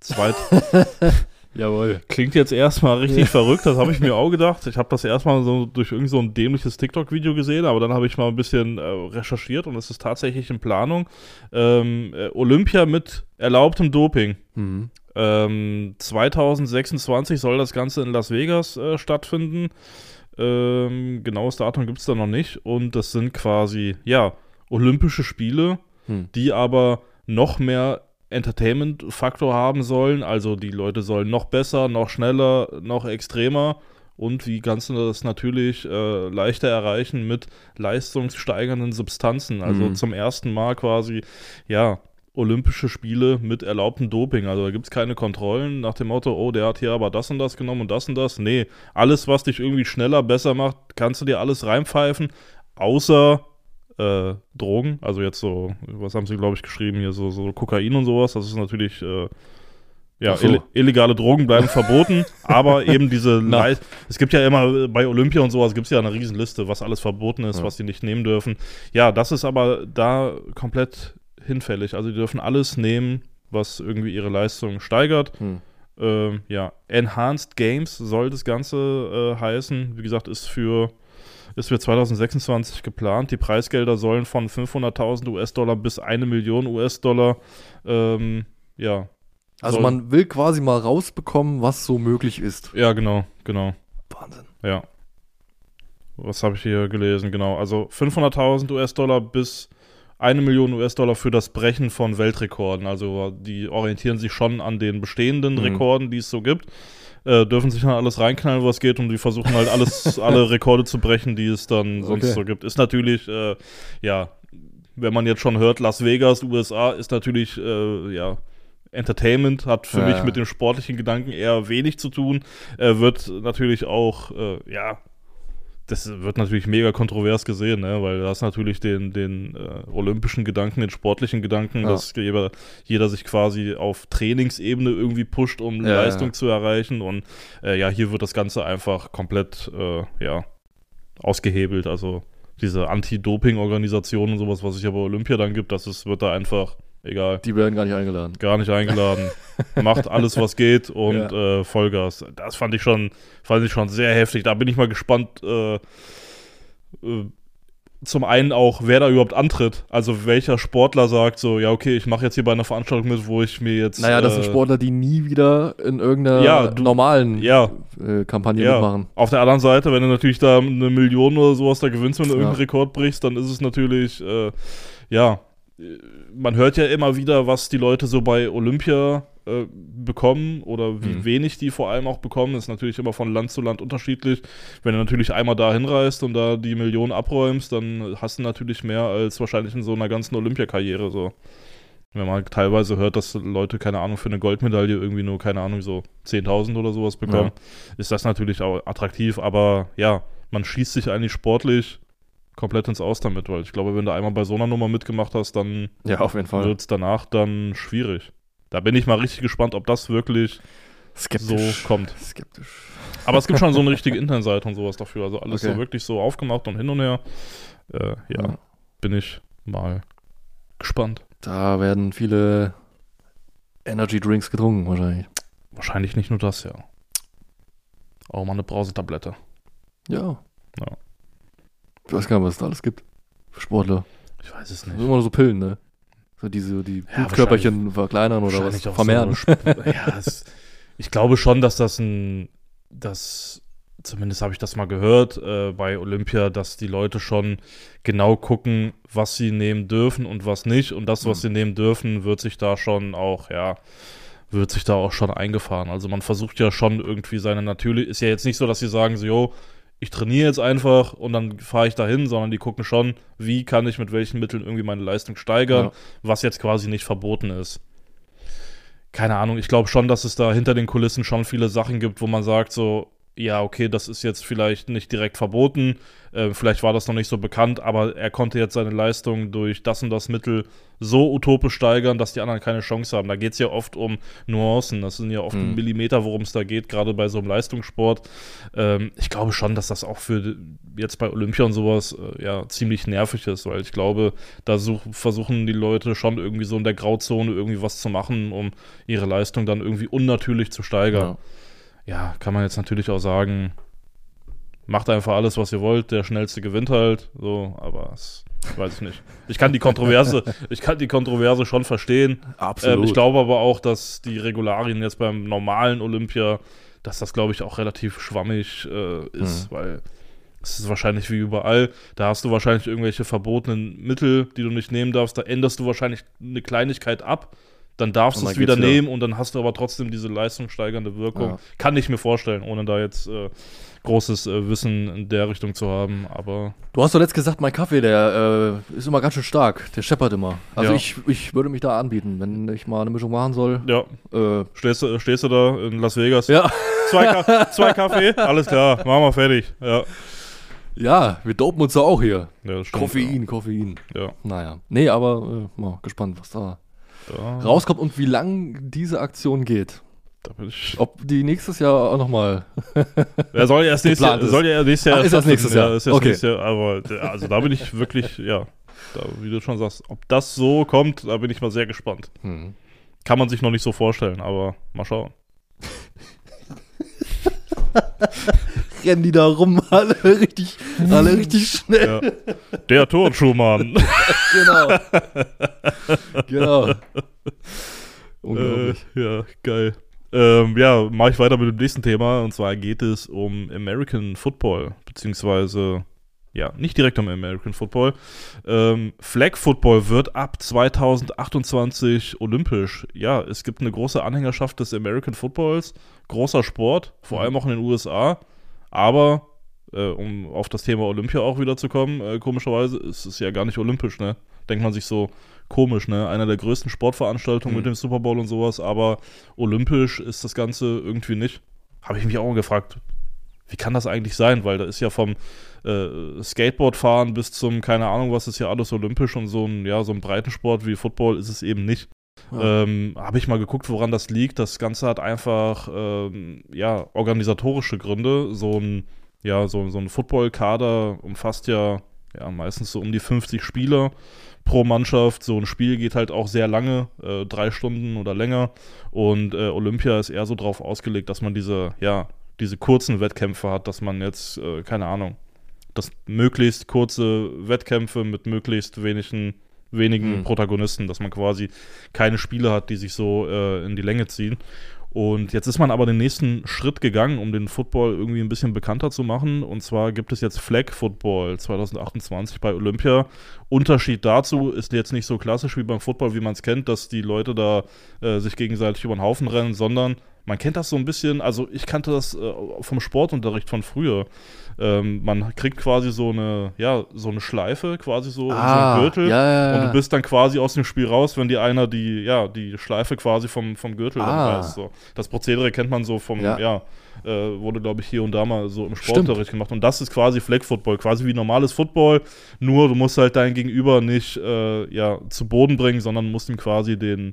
Jawohl. Klingt jetzt erstmal richtig verrückt, das habe ich mir auch gedacht. Ich habe das erstmal so durch irgend so ein dämliches TikTok-Video gesehen, aber dann habe ich mal ein bisschen recherchiert und es ist tatsächlich in Planung. Olympia mit erlaubtem Doping. Mhm. 2026 soll das Ganze in Las Vegas stattfinden. Genaues Datum gibt es da noch nicht. Und das sind quasi, ja, Olympische Spiele, die aber noch mehr Entertainment-Faktor haben sollen. Also die Leute sollen noch besser, noch schneller, noch extremer. Und wie kannst du das natürlich leichter erreichen mit leistungssteigernden Substanzen. Also zum ersten Mal quasi, ja, Olympische Spiele mit erlaubtem Doping. Also da gibt es keine Kontrollen nach dem Motto, oh, der hat hier aber das und das genommen und das und das. Nee, alles, was dich irgendwie schneller, besser macht, kannst du dir alles reinpfeifen, außer Drogen. Also jetzt so, was haben sie, glaube ich, geschrieben hier, so Kokain und sowas. Das ist natürlich, ja, Ach so. illegale Drogen bleiben verboten, aber eben diese, es gibt ja immer bei Olympia und sowas, gibt es ja eine Riesenliste, was alles verboten ist, was die nicht nehmen dürfen. Ja, das ist aber da komplett hinfällig. Also die dürfen alles nehmen, was irgendwie ihre Leistung steigert. Ja, Enhanced Games soll das Ganze heißen. Wie gesagt, ist für 2026 geplant. Die Preisgelder sollen von 500.000 US-Dollar bis 1 Million US-Dollar, ja. Also man will quasi mal rausbekommen, was so möglich ist. Ja, genau. Wahnsinn. Ja. Was habe ich hier gelesen? Genau. Also 500.000 US-Dollar bis 1 Million US-Dollar für das Brechen von Weltrekorden. Also die orientieren sich schon an den bestehenden Rekorden, die es so gibt. Dürfen sich dann alles reinknallen, was geht, und die versuchen halt alle Rekorde zu brechen, die es dann sonst so gibt. Ist natürlich, ja, wenn man jetzt schon hört, Las Vegas, USA, ist natürlich, ja, Entertainment, hat für mich mit dem sportlichen Gedanken eher wenig zu tun. Wird natürlich auch, ja, das wird natürlich mega kontrovers gesehen, ne? Weil da ist natürlich den olympischen Gedanken, den sportlichen Gedanken, dass jeder sich quasi auf Trainingsebene irgendwie pusht, um Leistung zu erreichen. Und ja, hier wird das Ganze einfach komplett ja, ausgehebelt. Also diese Anti-Doping-Organisation und sowas, was es ja bei Olympia dann gibt, wird da einfach egal. Die werden gar nicht eingeladen. Gar nicht eingeladen. Macht alles, was geht, und Vollgas. Das fand ich schon sehr heftig. Da bin ich mal gespannt, zum einen auch, wer da überhaupt antritt. Also welcher Sportler sagt so, ja okay, ich mache jetzt hier bei einer Veranstaltung mit, wo ich mir jetzt... Naja, das sind Sportler, die nie wieder in irgendeiner normalen Kampagne mitmachen. Auf der anderen Seite, wenn du natürlich da 1 Million oder sowas da gewinnst, wenn du irgendeinen Rekord brichst, dann ist es natürlich, ja... Man hört ja immer wieder, was die Leute so bei Olympia bekommen oder wie wenig die vor allem auch bekommen. Das ist natürlich immer von Land zu Land unterschiedlich. Wenn du natürlich einmal da hinreist und da die Millionen abräumst, dann hast du natürlich mehr als wahrscheinlich in so einer ganzen Olympiakarriere so. Wenn man teilweise hört, dass Leute, keine Ahnung, für eine Goldmedaille irgendwie nur, keine Ahnung, so 10.000 oder sowas bekommen, ist das natürlich auch attraktiv. Aber ja, man schießt sich eigentlich sportlich komplett ins Aus damit, weil ich glaube, wenn du einmal bei so einer Nummer mitgemacht hast, dann Ja, auf jeden Fall. wird es danach dann schwierig. Da bin ich mal richtig gespannt, ob das wirklich Skeptisch. so kommt. Skeptisch. Aber es gibt schon so eine richtige Internetseite und sowas dafür. Also alles Okay. so wirklich so aufgemacht und hin und her. Ja. Bin ich mal gespannt. Da werden viele Energy Drinks getrunken wahrscheinlich. Wahrscheinlich nicht nur das, ja. Auch mal eine Brausetablette. Ja. Ja. Ich weiß gar nicht, was es da alles gibt. Für Sportler. Ich weiß es Das sind nicht. immer nur so Pillen, ne? So die Ja, Blutkörperchen verkleinern oder was Wahrscheinlich auch vermehren. So ich glaube schon, dass zumindest habe ich das mal gehört bei Olympia, dass die Leute schon genau gucken, was sie nehmen dürfen und was nicht. Und das, was sie nehmen dürfen, wird sich da auch schon eingefahren. Also man versucht ja schon irgendwie seine natürlich, ist ja jetzt nicht so, dass sie sagen so, yo, ich trainiere jetzt einfach und dann fahre ich dahin, sondern die gucken schon, wie kann ich mit welchen Mitteln irgendwie meine Leistung steigern, was jetzt quasi nicht verboten ist. Keine Ahnung, ich glaube schon, dass es da hinter den Kulissen schon viele Sachen gibt, wo man sagt so, ja, okay, das ist jetzt vielleicht nicht direkt verboten, vielleicht war das noch nicht so bekannt, aber er konnte jetzt seine Leistung durch das und das Mittel so utopisch steigern, dass die anderen keine Chance haben. Da geht es ja oft um Nuancen, das sind ja oft Millimeter, worum es da geht, gerade bei so einem Leistungssport. Ich glaube schon, dass das auch für jetzt bei Olympia und sowas ziemlich nervig ist, weil ich glaube, da versuchen die Leute schon irgendwie so in der Grauzone irgendwie was zu machen, um ihre Leistung dann irgendwie unnatürlich zu steigern. Ja, kann man jetzt natürlich auch sagen, macht einfach alles, was ihr wollt, der Schnellste gewinnt halt, so, aber weiß ich nicht. Ich kann die Kontroverse schon verstehen. Absolut. Ich glaube aber auch, dass die Regularien jetzt beim normalen Olympia, dass das, glaube ich, auch relativ schwammig ist, weil es ist wahrscheinlich wie überall, da hast du wahrscheinlich irgendwelche verbotenen Mittel, die du nicht nehmen darfst, da änderst du wahrscheinlich eine Kleinigkeit ab, dann darfst du es wieder nehmen und dann hast du aber trotzdem diese leistungssteigernde Wirkung. Ja. Kann ich mir vorstellen, ohne da jetzt großes Wissen in der Richtung zu haben, aber... Du hast doch letzt gesagt, mein Kaffee, der ist immer ganz schön stark, der scheppert immer. Also ich würde mich da anbieten, wenn ich mal eine Mischung machen soll. Ja, stehst du da in Las Vegas? Ja. Zwei Kaffee, alles klar, machen wir fertig, ja. Ja, wir dopen uns ja auch hier. Ja, das stimmt, Koffein. Ja. Naja, nee, aber mal gespannt, was da rauskommt und wie lang diese Aktion geht. Da bin ich. Ob die nächstes Jahr auch nochmal. Er soll ja erst nächstes Jahr. Ist das nächstes Jahr? Ist das nächstes Jahr, aber also da bin ich wirklich, wie du schon sagst, ob das so kommt, da bin ich mal sehr gespannt. Kann man sich noch nicht so vorstellen, aber mal schauen. Rennen die da rum, alle richtig schnell. Ja. Der Turnschuhmann. Genau. Unglaublich. Ja, geil. Mache ich weiter mit dem nächsten Thema. Und zwar geht es um American Football. Beziehungsweise, nicht direkt um American Football. Flag Football wird ab 2028 olympisch. Ja, es gibt eine große Anhängerschaft des American Footballs. Großer Sport, vor allem auch in den USA. Aber, um auf das Thema Olympia auch wieder zu kommen, komischerweise ist es ja gar nicht olympisch, ne? Denkt man sich so, komisch, ne? Einer der größten Sportveranstaltungen mit dem Super Bowl und sowas, aber olympisch ist das Ganze irgendwie nicht. Habe ich mich auch mal gefragt, wie kann das eigentlich sein? Weil da ist ja vom Skateboardfahren bis zum, keine Ahnung, was ist ja alles olympisch und so ein Breitensport wie Football ist es eben nicht. Ja. Habe ich mal geguckt, woran das liegt. Das Ganze hat einfach organisatorische Gründe. So ein Football-Kader umfasst ja meistens so um die 50 Spieler pro Mannschaft. So ein Spiel geht halt auch sehr lange, 3 Stunden oder länger. Und Olympia ist eher so drauf ausgelegt, dass man diese kurzen Wettkämpfe hat, dass man jetzt, keine Ahnung, dass möglichst kurze Wettkämpfe mit möglichst wenigen Protagonisten, dass man quasi keine Spiele hat, die sich so in die Länge ziehen. Und jetzt ist man aber den nächsten Schritt gegangen, um den Football irgendwie ein bisschen bekannter zu machen. Und zwar gibt es jetzt Flag Football 2028 bei Olympia. Unterschied dazu ist jetzt nicht so klassisch wie beim Football, wie man es kennt, dass die Leute da sich gegenseitig über den Haufen rennen, sondern man kennt das so ein bisschen, also ich kannte das vom Sportunterricht von früher. Man kriegt quasi so eine Schleife, quasi so in so einen Gürtel. Ja. Und du bist dann quasi aus dem Spiel raus, wenn dir einer die Schleife quasi vom Gürtel dann reißt. So. Das Prozedere kennt man so vom, wurde, glaube ich, hier und da mal so im Sportunterricht gemacht. Und das ist quasi Flag Football, quasi wie normales Football, nur du musst halt dein Gegenüber nicht zu Boden bringen, sondern musst ihm quasi die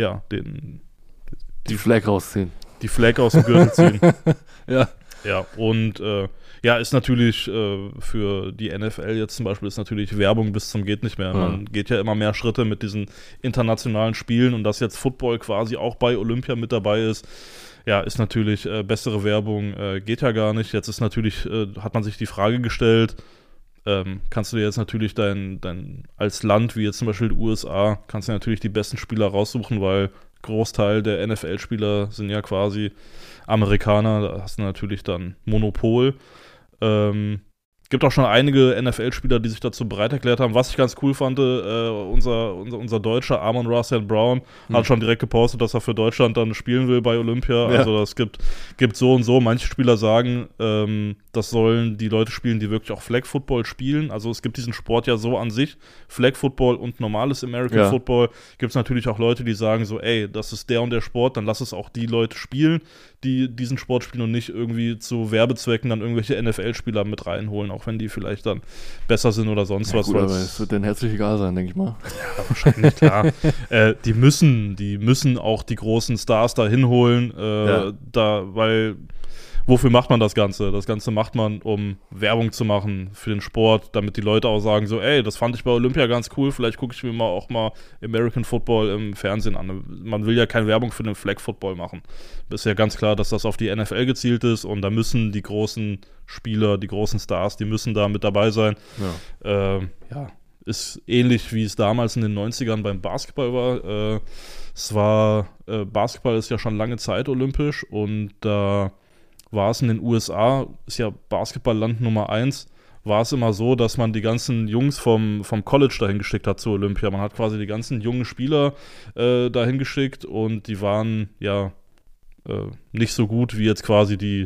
Flag rausziehen. Die Flag aus dem Gürtel ziehen. Ja. Ja, und ist natürlich für die NFL jetzt zum Beispiel ist natürlich Werbung bis zum geht nicht mehr. Man geht ja immer mehr Schritte mit diesen internationalen Spielen und dass jetzt Football quasi auch bei Olympia mit dabei ist, ist natürlich bessere Werbung, geht ja gar nicht. Jetzt ist natürlich, hat man sich die Frage gestellt, kannst du dir jetzt natürlich dein als Land, wie jetzt zum Beispiel die USA, kannst du natürlich die besten Spieler raussuchen, weil Großteil der NFL-Spieler sind ja quasi Amerikaner, da hast du natürlich dann Monopol. Gibt auch schon einige NFL-Spieler, die sich dazu bereit erklärt haben. Was ich ganz cool fand, unser Deutscher Amon-Ra St. Brown hat schon direkt gepostet, dass er für Deutschland dann spielen will bei Olympia. Ja. Also das gibt so und so. Manche Spieler sagen, das sollen die Leute spielen, die wirklich auch Flag Football spielen. Also es gibt diesen Sport ja so an sich, Flag Football und normales American Football. Gibt es natürlich auch Leute, die sagen so, ey, das ist der und der Sport, dann lass es auch die Leute spielen, die diesen Sport spielen und nicht irgendwie zu Werbezwecken dann irgendwelche NFL-Spieler mit reinholen, auch wenn die vielleicht dann besser sind oder sonst was. Gut, aber es wird denen herzlich egal sein, denke ich mal. Ja, wahrscheinlich, klar. Die müssen auch die großen Stars da hinholen, weil wofür macht man das Ganze? Das Ganze macht man, um Werbung zu machen für den Sport, damit die Leute auch sagen so, ey, das fand ich bei Olympia ganz cool, vielleicht gucke ich mir auch mal American Football im Fernsehen an. Man will ja keine Werbung für den Flag Football machen. Ist ja ganz klar, dass das auf die NFL gezielt ist und da müssen die großen Spieler, die großen Stars, die müssen da mit dabei sein. Ist ähnlich, wie es damals in den 90ern beim Basketball war. Basketball ist ja schon lange Zeit olympisch und da war es in den USA, ist ja Basketballland Nummer 1, war es immer so, dass man die ganzen Jungs vom College dahin geschickt hat zur Olympia. Man hat quasi die ganzen jungen Spieler dahin geschickt und die waren nicht so gut wie jetzt quasi die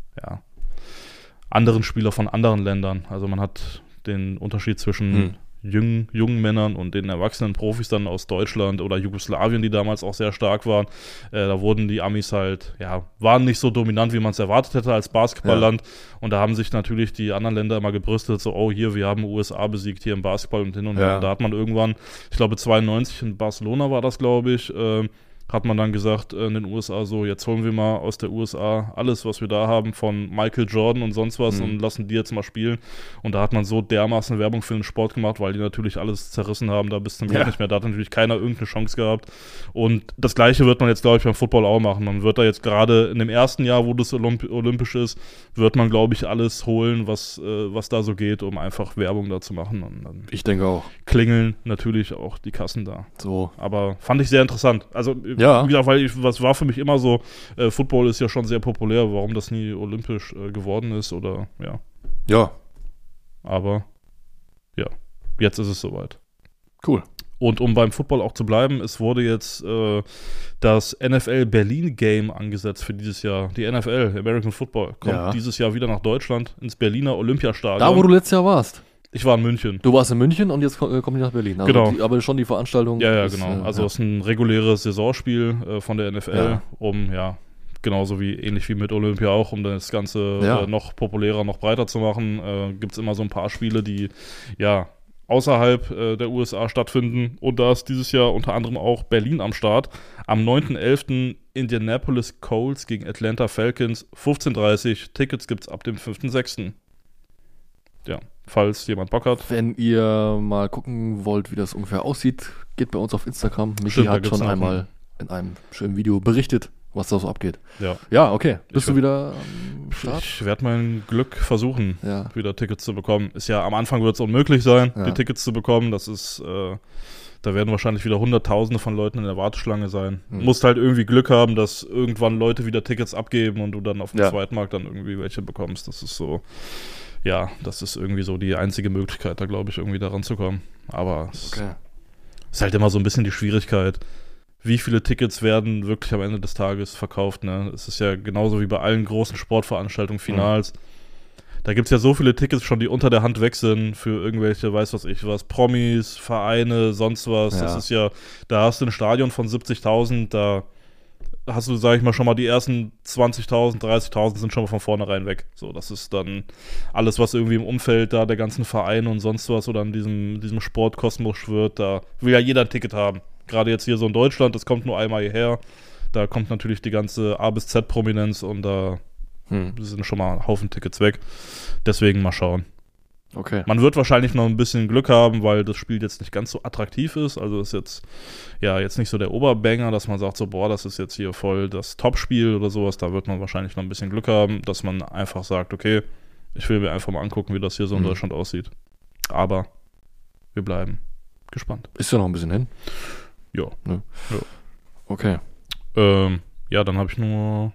anderen Spieler von anderen Ländern. Also man hat den Unterschied zwischen jungen Männern und den erwachsenen Profis dann aus Deutschland oder Jugoslawien, die damals auch sehr stark waren. Da wurden die Amis halt, waren nicht so dominant, wie man es erwartet hätte als Basketballland. Und da haben sich natürlich die anderen Länder immer gebrüstet, so, oh, hier, wir haben USA besiegt hier im Basketball und hin und her. Und da hat man irgendwann, ich glaube 92 in Barcelona war das, glaube ich, hat man dann gesagt in den USA so, jetzt holen wir mal aus der USA alles, was wir da haben, von Michael Jordan und sonst was und lassen die jetzt mal spielen. Und da hat man so dermaßen Werbung für den Sport gemacht, weil die natürlich alles zerrissen haben, da bis zum Glück nicht mehr. Da hat natürlich keiner irgendeine Chance gehabt. Und das Gleiche wird man jetzt, glaube ich, beim Football auch machen. Man wird da jetzt gerade in dem ersten Jahr, wo das olympisch ist, wird man, glaube ich, alles holen, was da so geht, um einfach Werbung da zu machen. Und dann ich denke auch. Klingeln natürlich auch die Kassen da. So. Aber fand ich sehr interessant. Also wie gesagt, was war für mich immer so, Football ist ja schon sehr populär, warum das nie olympisch geworden ist oder Ja. Aber jetzt ist es soweit. Cool. Und um beim Football auch zu bleiben, es wurde jetzt das NFL Berlin Game angesetzt für dieses Jahr. Die NFL, American Football, kommt dieses Jahr wieder nach Deutschland, ins Berliner Olympiastadion. Da, wo du letztes Jahr warst. Ich war in München. Du warst in München und jetzt kommt die nach Berlin. Also genau. Aber schon die Veranstaltung. Ja, genau. Also es ist ein reguläres Saisonspiel von der NFL, genauso ähnlich wie mit Olympia auch, um das Ganze noch populärer, noch breiter zu machen. Gibt es immer so ein paar Spiele, die außerhalb der USA stattfinden. Und da ist dieses Jahr unter anderem auch Berlin am Start. Am 9.11. Indianapolis Colts gegen Atlanta Falcons, 15:30 Tickets gibt es ab dem 5.6. Ja, falls jemand Bock hat. Wenn ihr mal gucken wollt, wie das ungefähr aussieht, geht bei uns auf Instagram. Michi hat schon einmal in einem schönen Video berichtet, was da so abgeht. Ja, okay. Bist du wieder am Start? Ich werde mein Glück versuchen, wieder Tickets zu bekommen. Ist ja, am Anfang wird es unmöglich sein, die Tickets zu bekommen. Das ist, da werden wahrscheinlich wieder Hunderttausende von Leuten in der Warteschlange sein. Du musst halt irgendwie Glück haben, dass irgendwann Leute wieder Tickets abgeben und du dann auf dem Zweitmarkt dann irgendwie welche bekommst. Das ist so... Ja, das ist irgendwie so die einzige Möglichkeit, da glaube ich irgendwie daran zu kommen. Aber es ist halt immer so ein bisschen die Schwierigkeit, wie viele Tickets werden wirklich am Ende des Tages verkauft, ne? Es ist ja genauso wie bei allen großen Sportveranstaltungen, Finals. Da gibt es ja so viele Tickets schon, die unter der Hand weg sind für irgendwelche, weiß was ich was, Promis, Vereine, sonst was. Ja. Das ist ja, da hast du ein Stadion von 70.000, da hast du, sag ich mal, schon mal die ersten 20.000, 30.000 sind schon mal von vornherein weg. So, das ist dann alles, was irgendwie im Umfeld da der ganzen Vereine und sonst was oder in diesem Sportkosmos schwirrt, da will ja jeder ein Ticket haben. Gerade jetzt hier so in Deutschland, das kommt nur einmal hierher. Da kommt natürlich die ganze A bis Z-Prominenz und da sind schon mal ein Haufen Tickets weg. Deswegen mal schauen. Okay. Man wird wahrscheinlich noch ein bisschen Glück haben, weil das Spiel jetzt nicht ganz so attraktiv ist. Also ist jetzt nicht so der Oberbanger, dass man sagt so, boah, das ist jetzt hier voll das Topspiel oder sowas. Da wird man wahrscheinlich noch ein bisschen Glück haben, dass man einfach sagt, okay, ich will mir einfach mal angucken, wie das hier so in Deutschland aussieht. Aber wir bleiben gespannt. Ist ja noch ein bisschen hin. Ja. Ne? Ja. Okay. Dann habe ich nur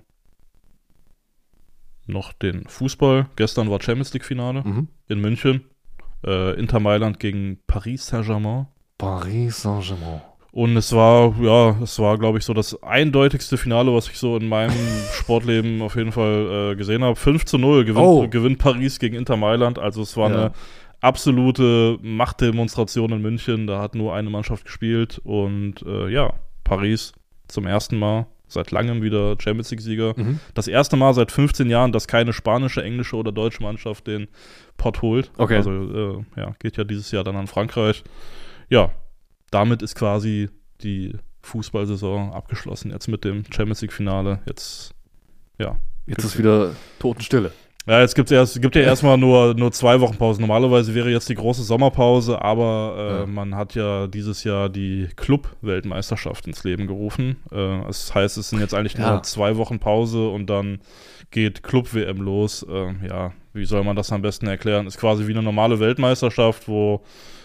noch den Fußball. Gestern war Champions League-Finale in München. Inter Mailand gegen Paris Saint-Germain. Paris Saint-Germain. Und es war, glaube ich, so das eindeutigste Finale, was ich so in meinem Sportleben auf jeden Fall gesehen habe. 5-0 gewinnt Paris gegen Inter Mailand. Also es war eine absolute Machtdemonstration in München. Da hat nur eine Mannschaft gespielt. Und Paris zum ersten Mal seit langem wieder Champions League-Sieger. Das erste Mal seit 15 Jahren, dass keine spanische, englische oder deutsche Mannschaft den Pott holt. Okay. Also geht ja dieses Jahr dann an Frankreich. Ja, damit ist quasi die Fußballsaison abgeschlossen. Jetzt mit dem Champions League-Finale. Jetzt ist wieder Totenstille. Ja, jetzt gibt ja erstmal nur 2 Wochen Pause. Normalerweise wäre jetzt die große Sommerpause, aber man hat ja dieses Jahr die Club-Weltmeisterschaft ins Leben gerufen. Das heißt, es sind jetzt eigentlich nur 2 Wochen Pause und dann geht Club-WM los. Wie soll man das am besten erklären? Ist quasi wie eine normale Weltmeisterschaft, wo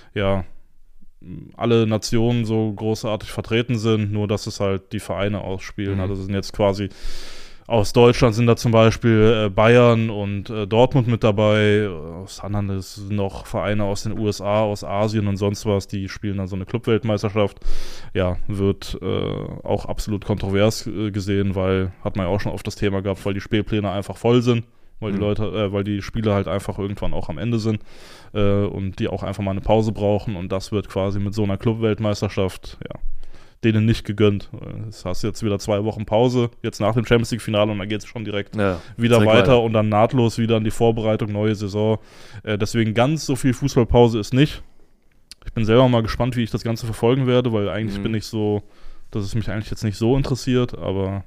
alle Nationen so großartig vertreten sind, nur dass es halt die Vereine ausspielen. Also es sind jetzt quasi aus Deutschland sind da zum Beispiel Bayern und Dortmund mit dabei. Aus anderen sind noch Vereine aus den USA, aus Asien und sonst was. Die spielen dann so eine Clubweltmeisterschaft. Ja, wird auch absolut kontrovers gesehen, weil, hat man ja auch schon oft das Thema gehabt, weil die Spielpläne einfach voll sind. Weil die weil die Spiele halt einfach irgendwann auch am Ende sind und die auch einfach mal eine Pause brauchen. Und das wird quasi mit so einer Clubweltmeisterschaft, denen nicht gegönnt. Das hast jetzt wieder 2 Wochen Pause, jetzt nach dem Champions League-Finale und dann geht es schon direkt wieder weiter und dann nahtlos wieder in die Vorbereitung, neue Saison. Deswegen ganz so viel Fußballpause ist nicht. Ich bin selber mal gespannt, wie ich das Ganze verfolgen werde, weil eigentlich bin ich so, dass es mich eigentlich jetzt nicht so interessiert, aber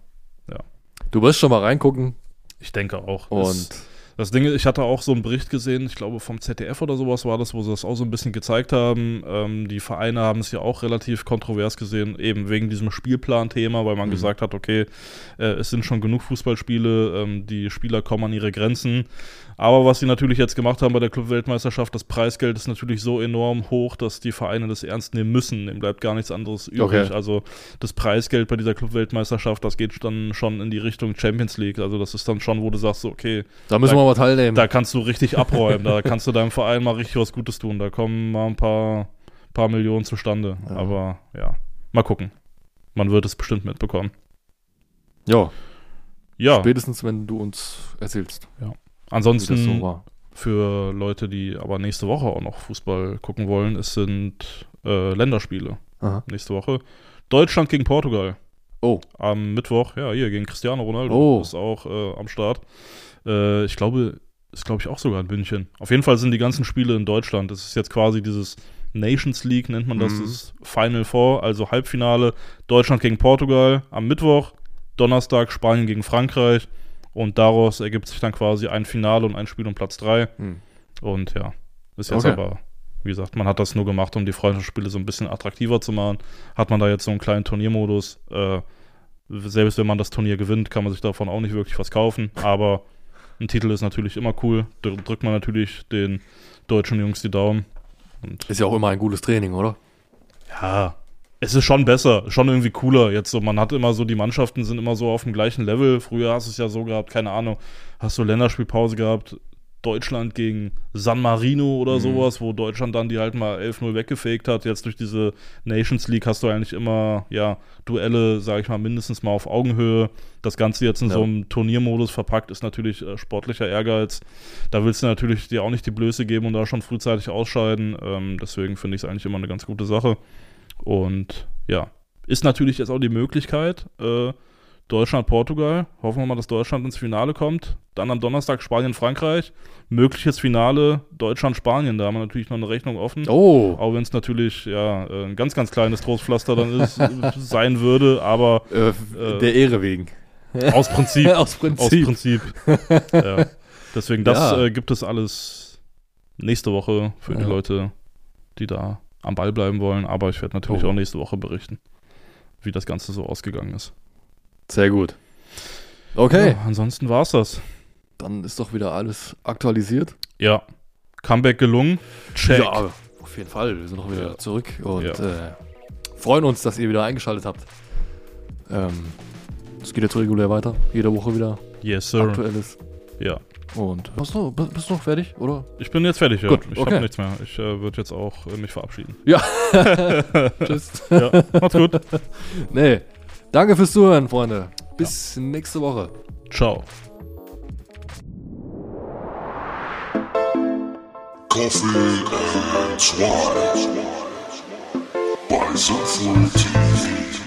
Du wirst schon mal reingucken. Ich denke auch. Und das Ding ist, ich hatte auch so einen Bericht gesehen, ich glaube vom ZDF oder sowas war das, wo sie das auch so ein bisschen gezeigt haben. Die Vereine haben es ja auch relativ kontrovers gesehen, eben wegen diesem Spielplan-Thema, weil man gesagt hat, okay, es sind schon genug Fußballspiele, die Spieler kommen an ihre Grenzen. Aber was sie natürlich jetzt gemacht haben bei der Club-Weltmeisterschaft, das Preisgeld ist natürlich so enorm hoch, dass die Vereine das ernst nehmen müssen. Dem bleibt gar nichts anderes übrig. Okay. Also das Preisgeld bei dieser Club-Weltmeisterschaft, das geht dann schon in die Richtung Champions League. Also das ist dann schon, wo du sagst, so, okay, da müssen wir mal teilnehmen. da kannst du richtig abräumen. Da kannst du deinem Verein mal richtig was Gutes tun. Da kommen mal ein paar Millionen zustande. Ja. Aber mal gucken. Man wird es bestimmt mitbekommen. Ja, Ja, spätestens wenn du uns erzählst, wie ansonsten das so war. für Leute, die aber nächste Woche auch noch Fußball gucken wollen, es sind Länderspiele Aha. nächste Woche. Deutschland gegen Portugal. Oh. Am Mittwoch, hier gegen Cristiano Ronaldo. Oh. Ist auch am Start. Ich glaube, ist glaube ich auch sogar in München. Auf jeden Fall sind die ganzen Spiele in Deutschland. Das ist jetzt quasi dieses Nations League, nennt man das, das Final Four, also Halbfinale. Deutschland gegen Portugal am Mittwoch, Donnerstag Spanien gegen Frankreich und daraus ergibt sich dann quasi ein Finale und ein Spiel um Platz 3. Und ist jetzt aber, wie gesagt, man hat das nur gemacht, um die Freundschaftsspiele so ein bisschen attraktiver zu machen. Hat man da jetzt so einen kleinen Turniermodus. Selbst wenn man das Turnier gewinnt, kann man sich davon auch nicht wirklich was kaufen. Aber ein Titel ist natürlich immer cool. Da drückt man natürlich den deutschen Jungs die Daumen. Und Ist ja auch immer ein gutes Training, oder? ja, es ist schon besser, schon irgendwie cooler. Jetzt so, man hat immer so, die Mannschaften sind immer so auf dem gleichen Level. Früher hast du es ja so gehabt, keine Ahnung, hast du Länderspielpause gehabt, Deutschland gegen San Marino oder sowas, wo Deutschland dann die halt mal 11-0 weggefegt hat. Jetzt durch diese Nations League hast du eigentlich immer, ja, Duelle, sage ich mal, mindestens mal auf Augenhöhe. Das Ganze jetzt in so einem Turniermodus verpackt, ist natürlich sportlicher Ehrgeiz. Da willst du natürlich dir auch nicht die Blöße geben und da schon frühzeitig ausscheiden. Deswegen finde ich es eigentlich immer eine ganz gute Sache. Und ja, ist natürlich jetzt auch die Möglichkeit, Deutschland-Portugal. Hoffen wir mal, dass Deutschland ins Finale kommt. Dann am Donnerstag Spanien-Frankreich. Mögliches Finale Deutschland-Spanien. Da haben wir natürlich noch eine Rechnung offen. Oh. Auch wenn es natürlich ja ein ganz, ganz kleines Trostpflaster dann sein würde. Aber Der Ehre wegen. aus Prinzip. Aus Prinzip. Ja. Deswegen, das gibt es alles nächste Woche für die Leute, die da am Ball bleiben wollen. Aber ich werde natürlich auch nächste Woche berichten, wie das Ganze so ausgegangen ist. Sehr gut. Okay. Ja, ansonsten war's das. Dann ist doch wieder alles aktualisiert. Ja. Comeback gelungen. Check. Ja, auf jeden Fall. Wir sind auch wieder zurück und freuen uns, dass ihr wieder eingeschaltet habt. Es geht jetzt regulär weiter. Jede Woche wieder Yes, sir. Aktuelles. Ja. Und bist du noch fertig, oder? Ich bin jetzt fertig, ja. Gut, ich okay. habe nichts mehr. Ich würde jetzt auch mich verabschieden. Ja. Tschüss. Ja, macht's gut. Nee. Danke fürs Zuhören, Freunde. Bis nächste Woche. Ciao. Coffee and Swine by Sinful TV.